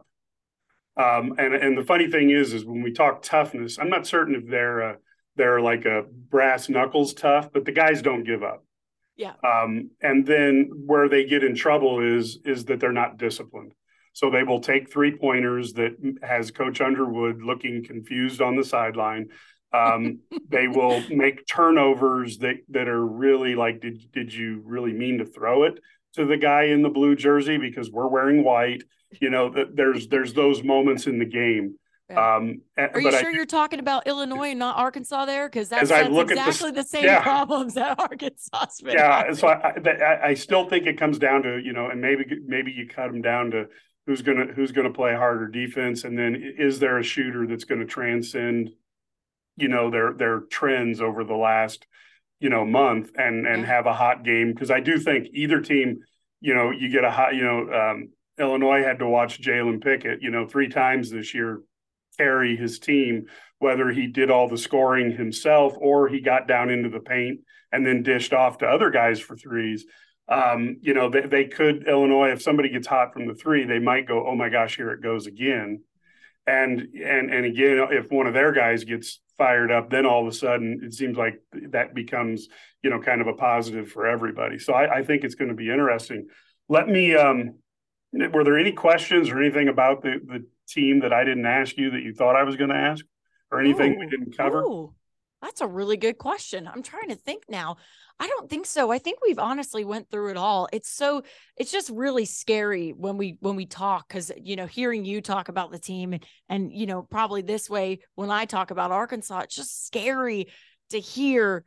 Um, and and the funny thing is, is when we talk toughness, I'm not certain if they're a, they're like a brass knuckles tough, but the guys don't give up. Yeah. Um, and then where they get in trouble is is that they're not disciplined. So they will take three pointers that has Coach Underwood looking confused on the sideline. Um, they will make turnovers that, that are really like, did, did you really mean to throw it to the guy in the blue jersey because we're wearing white? You know, th- there's there's those moments in the game. Yeah. Um, are you but sure I, you're talking about Illinois and not Arkansas there? Because that's, I that's look exactly at the, the same yeah. problems that Arkansas has been Yeah, having. so I, I, I still think it comes down to, you know, and maybe maybe you cut them down to who's gonna who's gonna play harder defense, and then is there a shooter that's going to transcend, you know, their their trends over the last, you know, month and and yeah. have a hot game? Because I do think either team, you know, you get a hot, you know, um, Illinois had to watch Jalen Pickett, you know, three times this year carry his team, whether he did all the scoring himself or he got down into the paint and then dished off to other guys for threes. Um, you know, they, they could, Illinois, if somebody gets hot from the three, they might go, oh my gosh, here it goes again. And, and, and again, if one of their guys gets fired up, then all of a sudden it seems like that becomes, you know, kind of a positive for everybody. So I, I think it's going to be interesting. Let me, um, were there any questions or anything about the, the team that I didn't ask you that you thought I was going to ask, or anything Ooh, we didn't cover? Ooh, that's a really good question. I'm trying to think now. I don't think so. I think we've honestly went through it all. It's so, it's just really scary when we, when we talk, because, you know, hearing you talk about the team and, and, you know, probably this way, when I talk about Arkansas, it's just scary to hear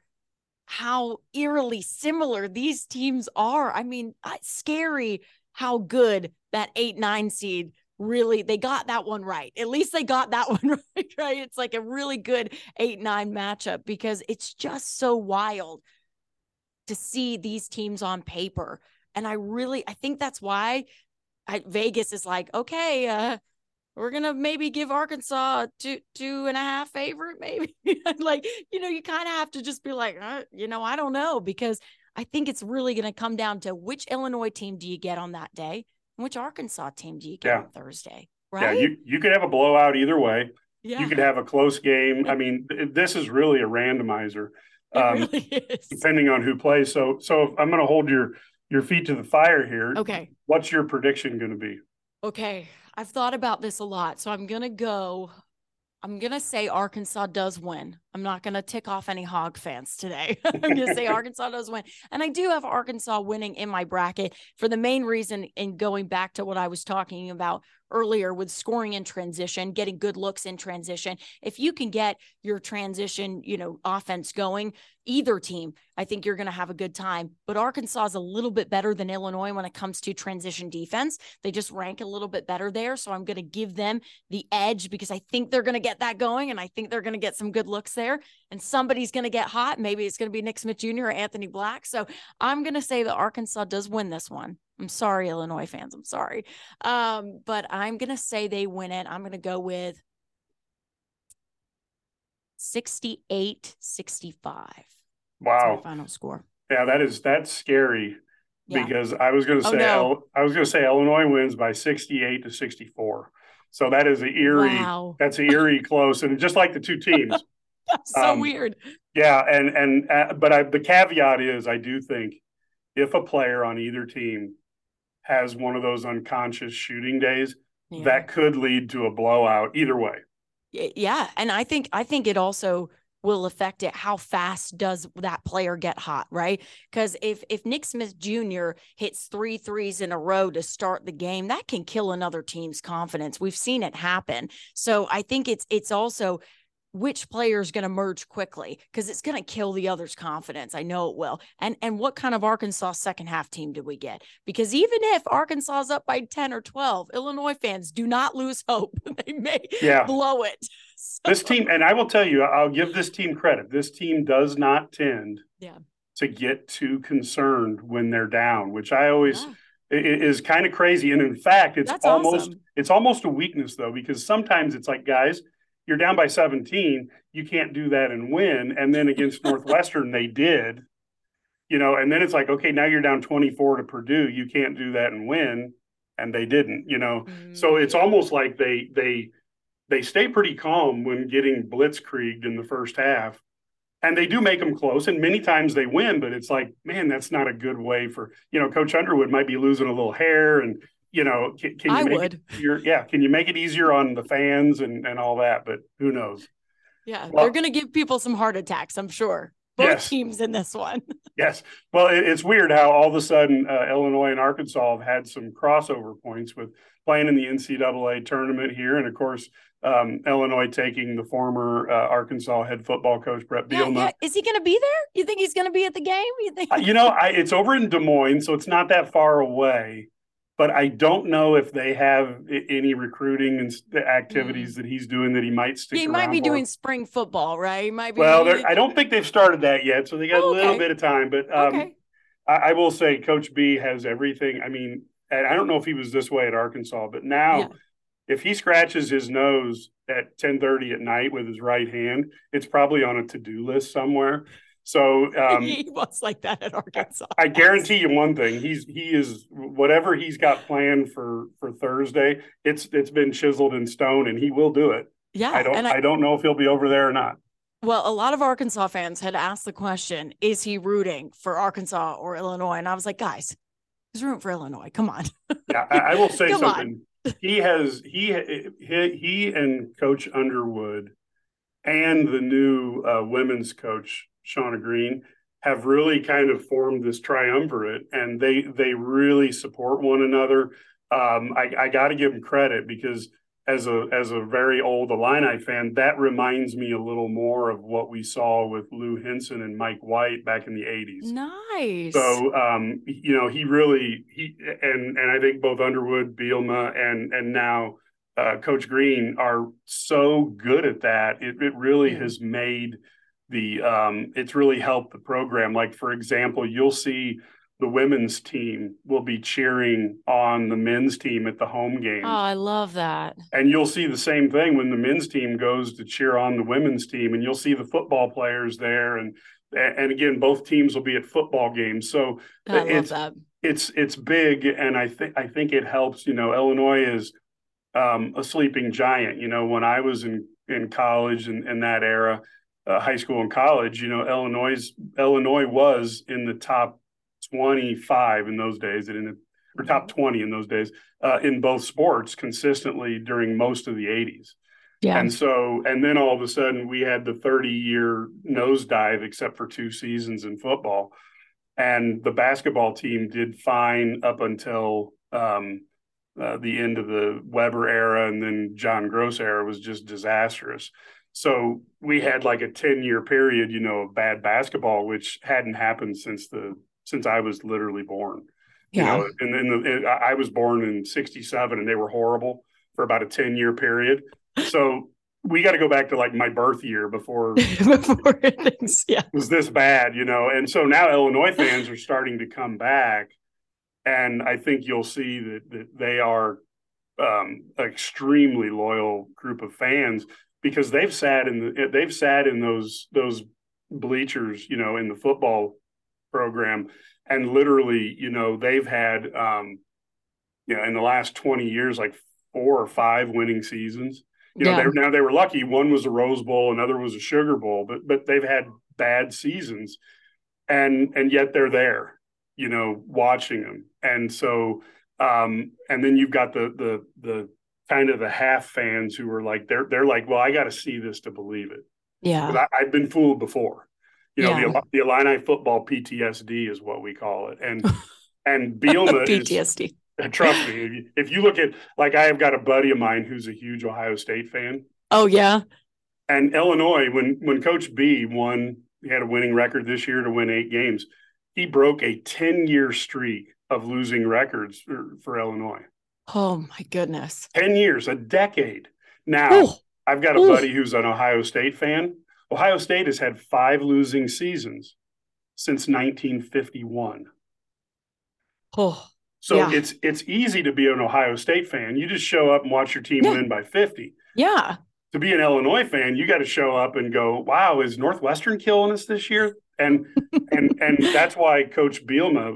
how eerily similar these teams are. I mean, it's scary how good that eight, nine seed really, they got that one right. At least they got that one right, right? It's like a really good eight, nine matchup, because it's just so wild to see these teams on paper. And I really, I think that's why I, Vegas is like, okay, uh, we're going to maybe give Arkansas two, two and a half favorite, maybe. Like, you know, you kind of have to just be like, uh, you know, I don't know, because I think it's really going to come down to which Illinois team do you get on that day? Which Arkansas team do you get yeah. on Thursday? right? Yeah, you, you could have a blowout either way. Yeah. You could have a close game. I mean, this is really a randomizer. It um, really is. Depending on who plays. So, so I'm going to hold your your feet to the fire here. Okay. What's your prediction going to be? Okay. I've thought about this a lot, so I'm going to go. I'm going to say Arkansas does win. I'm not going to tick off any Hog fans today. I'm going to say Arkansas does win. And I do have Arkansas winning in my bracket for the main reason, in going back to what I was talking about earlier with scoring in transition, getting good looks in transition. If you can get your transition, you know, offense going, either team, I think you're going to have a good time. But Arkansas is a little bit better than Illinois when it comes to transition defense. They just rank a little bit better there. So I'm going to give them the edge because I think they're going to get that going. And I think they're going to get some good looks there. And somebody's going to get hot. Maybe it's going to be Nick Smith Junior or Anthony Black. So I'm going to say that Arkansas does win this one. I'm sorry, Illinois fans. I'm sorry. Um, but I'm going to say they win it. I'm going to go with sixty-eight sixty-five. Wow. Final score. Yeah, that is, that's scary Yeah. because I was going to Oh, say, no. I was going to say Illinois wins by sixty-eight to sixty-four. So that is an eerie, Wow. that's an eerie close. And just like the two teams. That's so Um, weird. Yeah. And, and, uh, but I, the caveat is, I do think if a player on either team has one of those unconscious shooting days, Yeah. that could lead to a blowout either way. Y- Yeah. And I think, I think it also will affect it. How fast does that player get hot, right? Because if, if Nick Smith Junior hits three threes in a row to start the game, that can kill another team's confidence. We've seen it happen. So I think it's, it's also which player is going to merge quickly, because it's going to kill the other's confidence. I know it will. And and what kind of Arkansas second half team did we get? Because even if Arkansas is up by ten or twelve, Illinois fans do not lose hope. They may Yeah. blow it. So, This team, and I will tell you, I'll give this team credit. This team does not tend yeah. to get too concerned when they're down, which I always Yeah. i- is kind of crazy. And in fact, it's That's almost awesome. it's almost a weakness though, because sometimes it's like, guys, you're down by seventeen, you can't do that and win. And then against Northwestern, they did, you know, and then it's like, okay, now you're down twenty-four to Purdue, you can't do that and win, and they didn't, you know. Mm. So it's almost like they they they stay pretty calm when getting blitzkrieged in the first half. And they do make them close, and many times they win, but it's like, man, that's not a good way for, you know, Coach Underwood might be losing a little hair, and, you know, can, can you I make would. it easier? Yeah, can you make it easier on the fans and, and all that? But who knows? Yeah. Well- They're going to give people some heart attacks, I'm sure. Both Yes. teams in this one. Yes. Well, it, it's weird how all of a sudden uh, Illinois and Arkansas have had some crossover points with playing in the N C double A tournament here. And of course, um, Illinois taking the former uh, Arkansas head football coach, Brett Yeah, Bielema. yeah. Is he going to be there? You think he's going to be at the game? You think? Uh, You know, I, it's over in Des Moines, so it's not that far away. But I don't know if they have I- any recruiting and s- activities that he's doing that he might stick He around might be for. doing spring football, right? He might be. Well, they're- I don't think they've started that yet, so they got Oh, a little okay. bit of time. But um, Okay. I, I will say, Coach B has everything. I mean, and I don't know if he was this way at Arkansas, but now, Yeah. if he scratches his nose at ten thirty at night with his right hand, it's probably on a to-do list somewhere. So um, he was like that at Arkansas. I guarantee you one thing: he's he is whatever he's got planned for for Thursday. It's it's been chiseled in stone, and he will do it. Yeah. I don't and I, don't know if he'll be over there or not. Well, a lot of Arkansas fans had asked the question, is he rooting for Arkansas or Illinois? And I was like, guys, he's rooting for Illinois. Come on. Yeah, I, I will say Come something. He has he he he and Coach Underwood and the new uh, women's coach Shauna Green have really kind of formed this triumvirate, and they they really support one another. Um, I, I got to give them credit because as a as a very old Illini fan, that reminds me a little more of what we saw with Lou Henson and Mike White back in the eighties. Nice. So, um, you know, he really he and and I think both Underwood, Bielema, and and now uh, Coach Green are so good at that. It it really Yeah. has made the um, it's really helped the program. Like, for example, you'll see the women's team will be cheering on the men's team at the home games. Oh, I love that. And you'll see the same thing when the men's team goes to cheer on the women's team, and you'll see the football players there. And and again, both teams will be at football games. So I love it's that. it's it's big, and I think I think it helps. You know, Illinois is um, a sleeping giant. You know, when I was in, in college and in that era, uh, high school and college, you know, Illinois Illinois was in the top twenty-five in those days, and in the or top twenty in those days uh, in both sports consistently during most of the eighties. Yeah. And so, and then all of a sudden we had the thirty year nosedive, except for two seasons in football. And the basketball team did fine up until um, uh, the end of the Weber era. And then John Gross era was just disastrous. So we had like a ten year period, you know, of bad basketball, which hadn't happened since the, since I was literally born. Yeah. You know, and then the, I was born in sixty-seven and they were horrible for about a ten year period. So we got to go back to like my birth year before, before things yeah. was this bad, you know? And so now Illinois fans are starting to come back, and I think you'll see that, that they are um, an extremely loyal group of fans, because they've sat in the, they've sat in those, those bleachers, you know, in the football program. And literally, you know, they've had, um, you know, in the last twenty years, like four or five winning seasons. You know, yeah. they, now they were lucky. One was a Rose Bowl, another was a Sugar Bowl, but but they've had bad seasons, and and yet they're there, you know, watching them. And so, um, and then you've got the the the kind of the half fans who are like they're they're like, well, I got to see this to believe it. Yeah, I, I've been fooled before. You know, yeah. the, the Illini football P T S D is what we call it, and and Bielema P T S D. Is, trust me, if you, if you look at, like, I have got a buddy of mine who's a huge Ohio State fan. Oh, yeah. And Illinois, when when Coach B won, he had a winning record this year to win eight games. He broke a ten-year streak of losing records for, for Illinois. Oh, my goodness. ten years, a decade. Now, Ooh. I've got a Ooh. buddy who's an Ohio State fan. Ohio State has had five losing seasons since nineteen fifty-one. Oh. So yeah. it's it's easy to be an Ohio State fan. You just show up and watch your team yeah. win by fifty. Yeah. To be an Illinois fan, you got to show up and go, wow, is Northwestern killing us this year? And and and that's why Coach Bielema,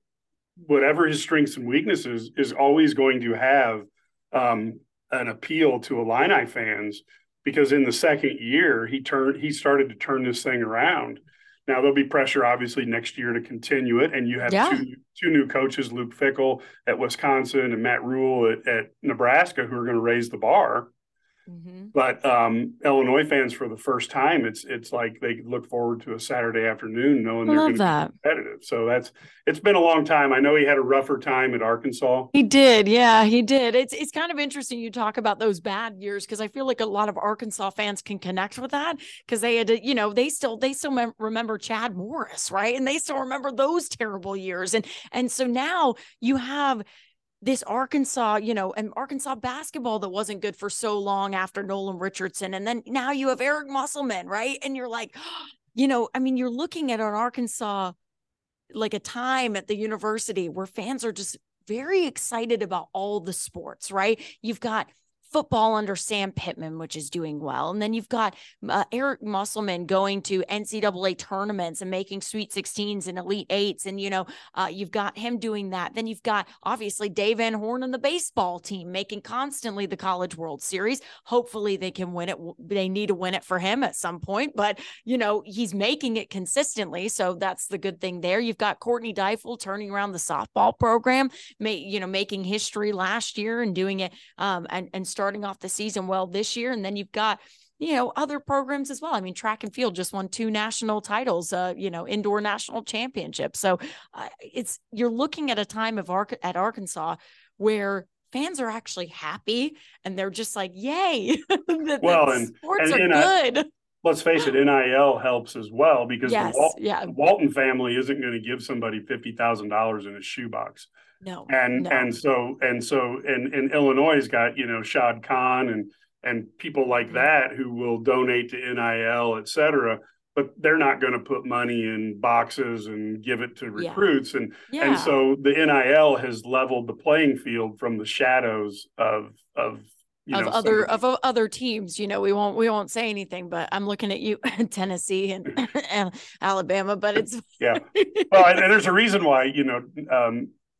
whatever his strengths and weaknesses, is always going to have um, an appeal to Illini fans, because in the second year he turned he started to turn this thing around. Now, there'll be pressure, obviously, next year to continue it. And you have yeah. two, two new coaches, Luke Fickell at Wisconsin and Matt Rule at, at Nebraska, who are going to raise the bar. Mm-hmm. But um, Illinois fans, for the first time, it's it's like they look forward to a Saturday afternoon knowing they're going to be competitive. So that's it's been a long time. I know he had a rougher time at Arkansas. He did, yeah, he did. It's it's kind of interesting you talk about those bad years, because I feel like a lot of Arkansas fans can connect with that, because they had to, you know, they still they still mem- remember Chad Morris, right? And they still remember those terrible years, and and so now you have this Arkansas, you know, and Arkansas basketball that wasn't good for so long after Nolan Richardson. And then now you have Eric Musselman, right? And you're like, you know, I mean, you're looking at an Arkansas, like a time at the university where fans are just very excited about all the sports, right? You've got football under Sam Pittman, which is doing well. And then you've got uh, Eric Musselman going to N C double A tournaments and making Sweet sixteens and Elite Eights. And, you know, uh, you've got him doing that. Then you've got, obviously, Dave Van Horn and the baseball team making constantly the College World Series. Hopefully they can win it. They need to win it for him at some point. But, you know, he's making it consistently. So that's the good thing there. You've got Courtney Deifel turning around the softball program, ma- you know, making history last year and doing it um, and, and starting off the season well this year. And then you've got, you know, other programs as well. I mean, track and field just won two national titles, uh, you know, indoor national championships. So uh, it's, you're looking at a time of Ar- at Arkansas where fans are actually happy and they're just like, yay, the, well, the and sports and, are and good. I, let's face it, N I L helps as well, because yes, the, Wal- yeah. the Walton family isn't going to give somebody fifty thousand dollars in a shoebox. No, and no. and so and so and, and Illinois got, you know, Shad Khan and and people like that who will donate to N I L, et cetera, but they're not going to put money in boxes and give it to recruits. Yeah. And yeah. and so the N I L has leveled the playing field from the shadows of of you of know, other of other teams. You know, we won't we won't say anything, but I'm looking at you, Tennessee and, and Alabama, but it's yeah. Well, and, and there's a reason why, you know, um,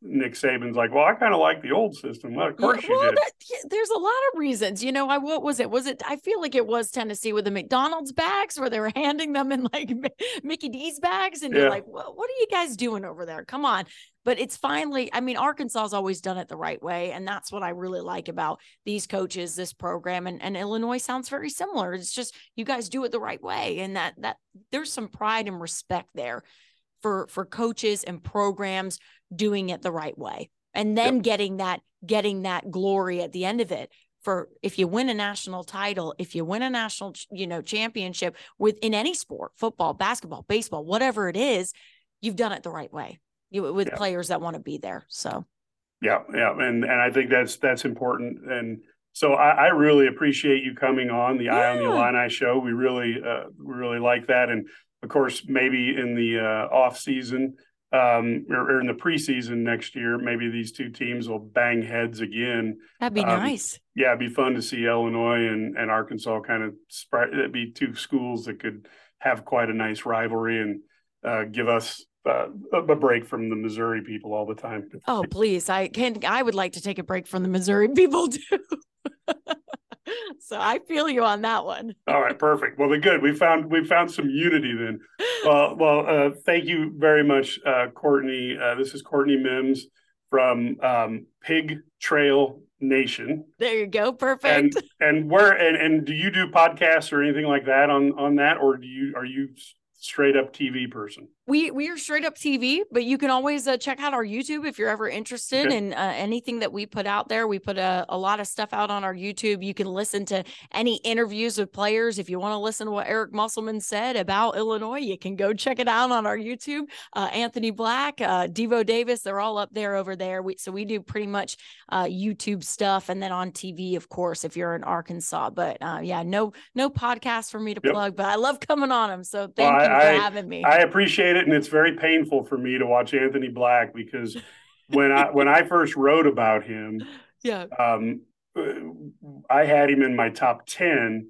Nick Saban's like, well, I kind of like the old system. Well, of course yeah, you well, did. That, yeah, there's a lot of reasons. You know, I what was it? Was it? I feel like it was Tennessee with the McDonald's bags where they were handing them in like Mickey D's bags, and Yeah. you're like, what, what are you guys doing over there? Come on. But it's finally, I mean, Arkansas's always done it the right way. And that's what I really like about these coaches, this program. And, and Illinois sounds very similar. It's just, you guys do it the right way. And that, that there's some pride and respect there for, for coaches and programs doing it the right way. And then yep. getting that, getting that glory at the end of it. For if you win a national title, if you win a national, you know, championship with in any sport, football, basketball, baseball, whatever it is, you've done it the right way. You, with yeah. players that want to be there. So, yeah, yeah. And, and I think that's, that's important. And so I, I really appreciate you coming on the yeah. Eye on the Illini show. We really, uh, we really like that. And of course, maybe in the uh, off season um, or, or in the preseason next year, maybe these two teams will bang heads again. That'd be um, nice. Yeah. It'd be fun to see Illinois and, and Arkansas kind of spread. It'd be two schools that could have quite a nice rivalry and uh, give us Uh, a break from the Missouri people all the time. Oh, please. I can, I would like to take a break from the Missouri people too. So I feel you on that one. All right. Perfect. Well, the good, we found, we found some unity then. Uh, well, uh, thank you very much, uh, Courtney. Uh, this is Courtney Mims from um, Pig Trail Nation. There you go. Perfect. And, and where, and, and do you do podcasts or anything like that on, on that? Or do you, are you straight up T V person? We we are straight up T V, but you can always uh, check out our YouTube if you're ever interested okay. in uh, anything that we put out there. We put a, a lot of stuff out on our YouTube. You can listen to any interviews with players. If you want to listen to what Eric Musselman said about Illinois, you can go check it out on our YouTube. Uh, Anthony Black, uh, Devo Davis, they're all up there over there. We, so we do pretty much uh, YouTube stuff, and then on T V, of course, if you're in Arkansas. But uh, yeah, no no podcast for me to yep. plug, but I love coming on them. So thank well, you I, for I, having me. I appreciate it. And it's very painful for me to watch Anthony Black because when I when I first wrote about him, yeah, um, I had him in my top ten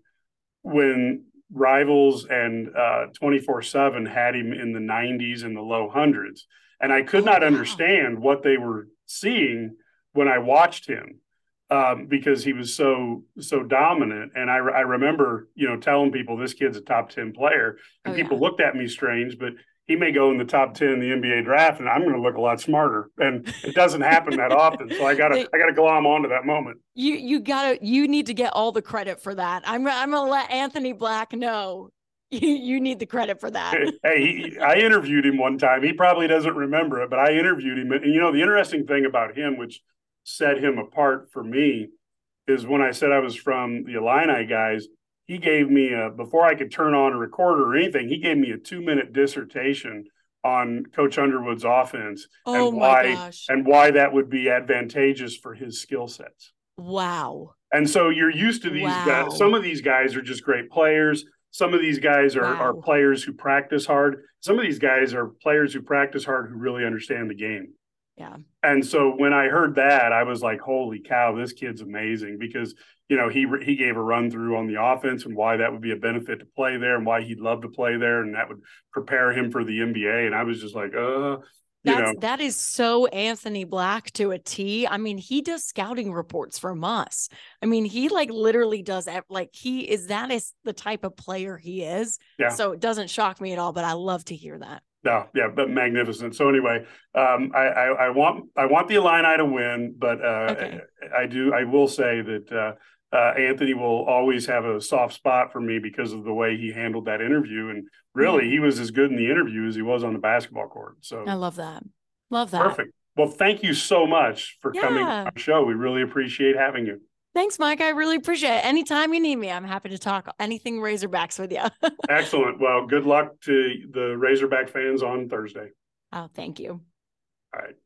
when Rivals and uh, twenty-four seven had him in the nineties and the low hundreds, and I could oh, not wow. understand what they were seeing when I watched him um, because he was so so dominant. And I, I remember you know telling people this kid's a top ten player, and oh, people yeah. looked at me strange, but he may go in the top ten in the N B A draft, and I'm going to look a lot smarter. And it doesn't happen that often, so I got to I got to glom onto that moment. You you gotta you need to get all the credit for that. I'm I'm going to let Anthony Black know you you need the credit for that. Hey, he, I interviewed him one time. He probably doesn't remember it, but I interviewed him. And you know, the interesting thing about him, which set him apart for me, is when I said I was from the Illini guys. He gave me a, before I could turn on a recorder or anything, he gave me a two minute dissertation on Coach Underwood's offense oh and my why, gosh. and why that would be advantageous for his skill sets. Wow. And so you're used to these wow. guys. Some of these guys are just great players. Some of these guys are, wow. are players who practice hard. Some of these guys are players who practice hard, who really understand the game. Yeah. And so when I heard that, I was like, holy cow, this kid's amazing because, you know, he he gave a run through on the offense and why that would be a benefit to play there and why he'd love to play there. And that would prepare him for the N B A. And I was just like, uh, you That's, know. That is so Anthony Black to a T. I mean, he does scouting reports from us. I mean, he like literally does like he is that is the type of player he is. Yeah. So it doesn't shock me at all, but I love to hear that. No, yeah, but magnificent. So anyway, um, I, I, I want I want the Illini to win, but uh, okay. I, I do I will say that uh, uh, Anthony will always have a soft spot for me because of the way he handled that interview, and really, yeah. he was as good in the interview as he was on the basketball court. So I love that. Love that. Perfect. Well, thank you so much for yeah. coming on our show. We really appreciate having you. Thanks, Mike. I really appreciate it. Anytime you need me, I'm happy to talk anything Razorbacks with you. Excellent. Well, good luck to the Razorback fans on Thursday. Oh, thank you. All right.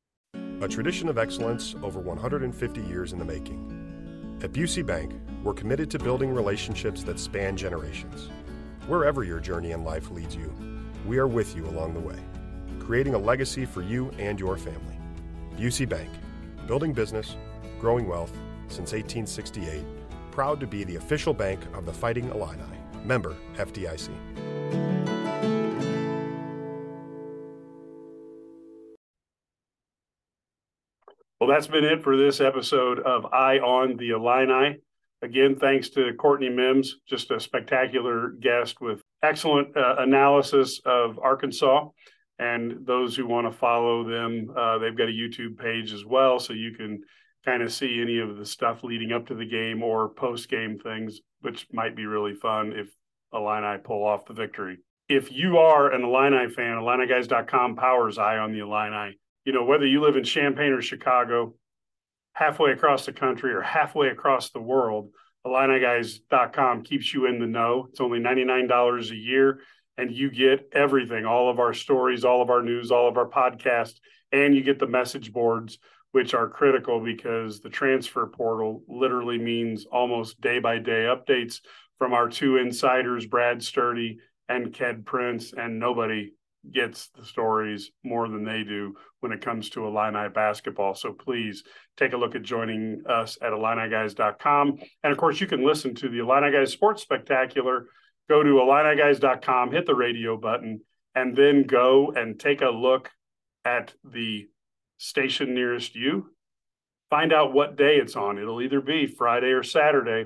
A tradition of excellence over one hundred fifty years in the making. At Busey Bank, we're committed to building relationships that span generations. Wherever your journey in life leads you, we are with you along the way, creating a legacy for you and your family. Busey Bank, building business, growing wealth, since eighteen sixty-eight, proud to be the official bank of the Fighting Illini. Member F D I C. that's been it for this episode of Eye on the Illini. Again, thanks to Courtney Mims, just a spectacular guest with excellent uh, analysis of Arkansas. And those who want to follow them, uh, they've got a YouTube page as well, so you can kind of see any of the stuff leading up to the game or post-game things, which might be really fun if Illini pull off the victory. If you are an Illini fan, Illini Guys dot com powers Eye on the Illini. You know, whether you live in Champaign or Chicago, halfway across the country or halfway across the world, Illini Guys dot com keeps you in the know. It's only ninety-nine dollars a year, and you get everything, all of our stories, all of our news, all of our podcasts, and you get the message boards, which are critical because the transfer portal literally means almost day-by-day updates from our two insiders, Brad Sturdy and Ked Prince, and nobody gets the stories more than they do when it comes to Illini basketball. So please take a look at joining us at Illini Guys dot com. And of course, you can listen to the Illini Guys Sports Spectacular. Go to Illini Guys dot com, hit the radio button, and then go and take a look at the station nearest you. Find out what day it's on. It'll either be Friday or Saturday.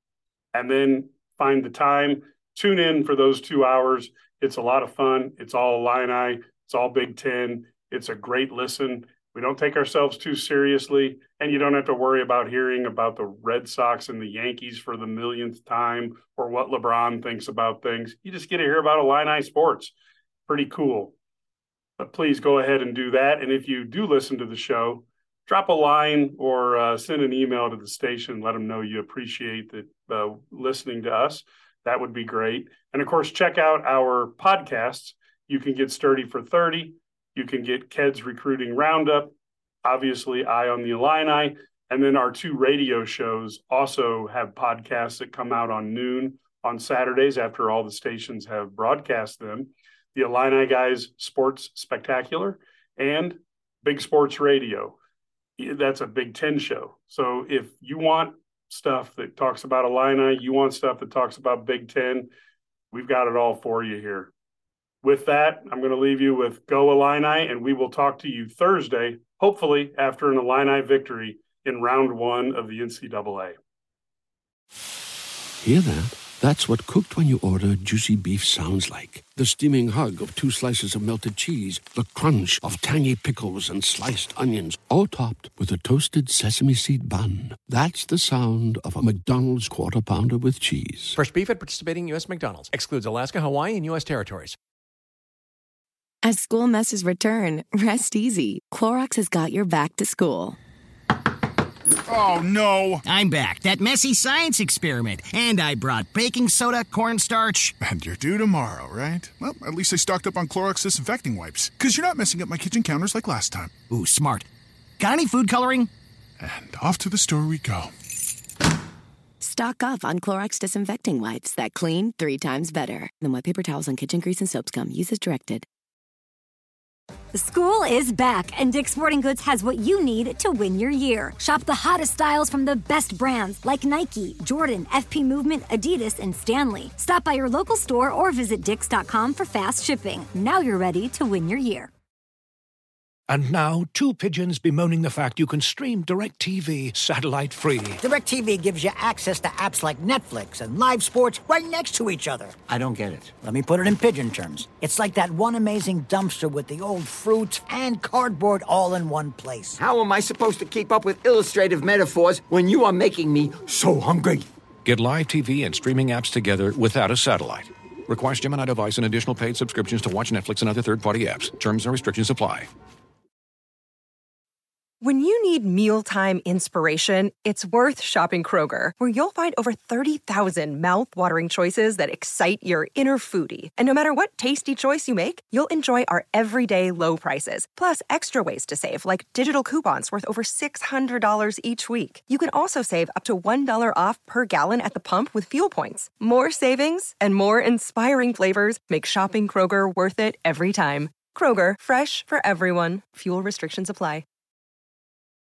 And then find the time. Tune in for those two hours. It's a lot of fun. It's all Illini. It's all Big Ten. It's a great listen. We don't take ourselves too seriously, and you don't have to worry about hearing about the Red Sox and the Yankees for the millionth time or what LeBron thinks about things. You just get to hear about Illini sports. Pretty cool. But please go ahead and do that. And if you do listen to the show, drop a line or uh, send an email to the station. Let them know you appreciate that uh, listening to us. That would be great. And, of course, check out our podcasts. You can get Sturdy for thirty. You can get Ked's Recruiting Roundup, obviously Eye on the Illini. And then our two radio shows also have podcasts that come out on noon on Saturdays after all the stations have broadcast them. The Illini Guys Sports Spectacular and Big Sports Radio. That's a Big Ten show. So if you want stuff that talks about Illini, you want stuff that talks about Big Ten, we've got it all for you here. With that, I'm going to leave you with Go Illini, and we will talk to you Thursday, hopefully after an Illini victory in round one of the N C double A. Hear that? That's what cooked when you order juicy beef sounds like. The steaming hug of two slices of melted cheese, the crunch of tangy pickles and sliced onions, all topped with a toasted sesame seed bun. That's the sound of a McDonald's Quarter Pounder with cheese. Fresh beef at participating U S McDonald's. Excludes Alaska, Hawaii, and U S territories. As school messes return, rest easy. Clorox has got your back to school. Oh, no. I'm back. That messy science experiment. And I brought baking soda, cornstarch. And you're due tomorrow, right? Well, at least I stocked up on Clorox disinfecting wipes. Because you're not messing up my kitchen counters like last time. Ooh, smart. Got any food coloring? And off to the store we go. Stock up on Clorox disinfecting wipes that clean three times better than wet paper towels and kitchen grease and soap scum. Use as directed. School is back, and Dick's Sporting Goods has what you need to win your year. Shop the hottest styles from the best brands like Nike, Jordan, F P Movement, Adidas, and Stanley. Stop by your local store or visit dicks dot com for fast shipping. Now you're ready to win your year. And now, two pigeons bemoaning the fact you can stream DirecTV satellite-free. DirecTV gives you access to apps like Netflix and live sports right next to each other. I don't get it. Let me put it in pigeon terms. It's like that one amazing dumpster with the old fruits and cardboard all in one place. How am I supposed to keep up with illustrative metaphors when you are making me so hungry? Get live T V and streaming apps together without a satellite. Requires Gemini device and additional paid subscriptions to watch Netflix and other third-party apps. Terms and restrictions apply. When you need mealtime inspiration, it's worth shopping Kroger, where you'll find over thirty thousand mouth-watering choices that excite your inner foodie. And no matter what tasty choice you make, you'll enjoy our everyday low prices, plus extra ways to save, like digital coupons worth over six hundred dollars each week. You can also save up to one dollar off per gallon at the pump with fuel points. More savings and more inspiring flavors make shopping Kroger worth it every time. Kroger, fresh for everyone. Fuel restrictions apply.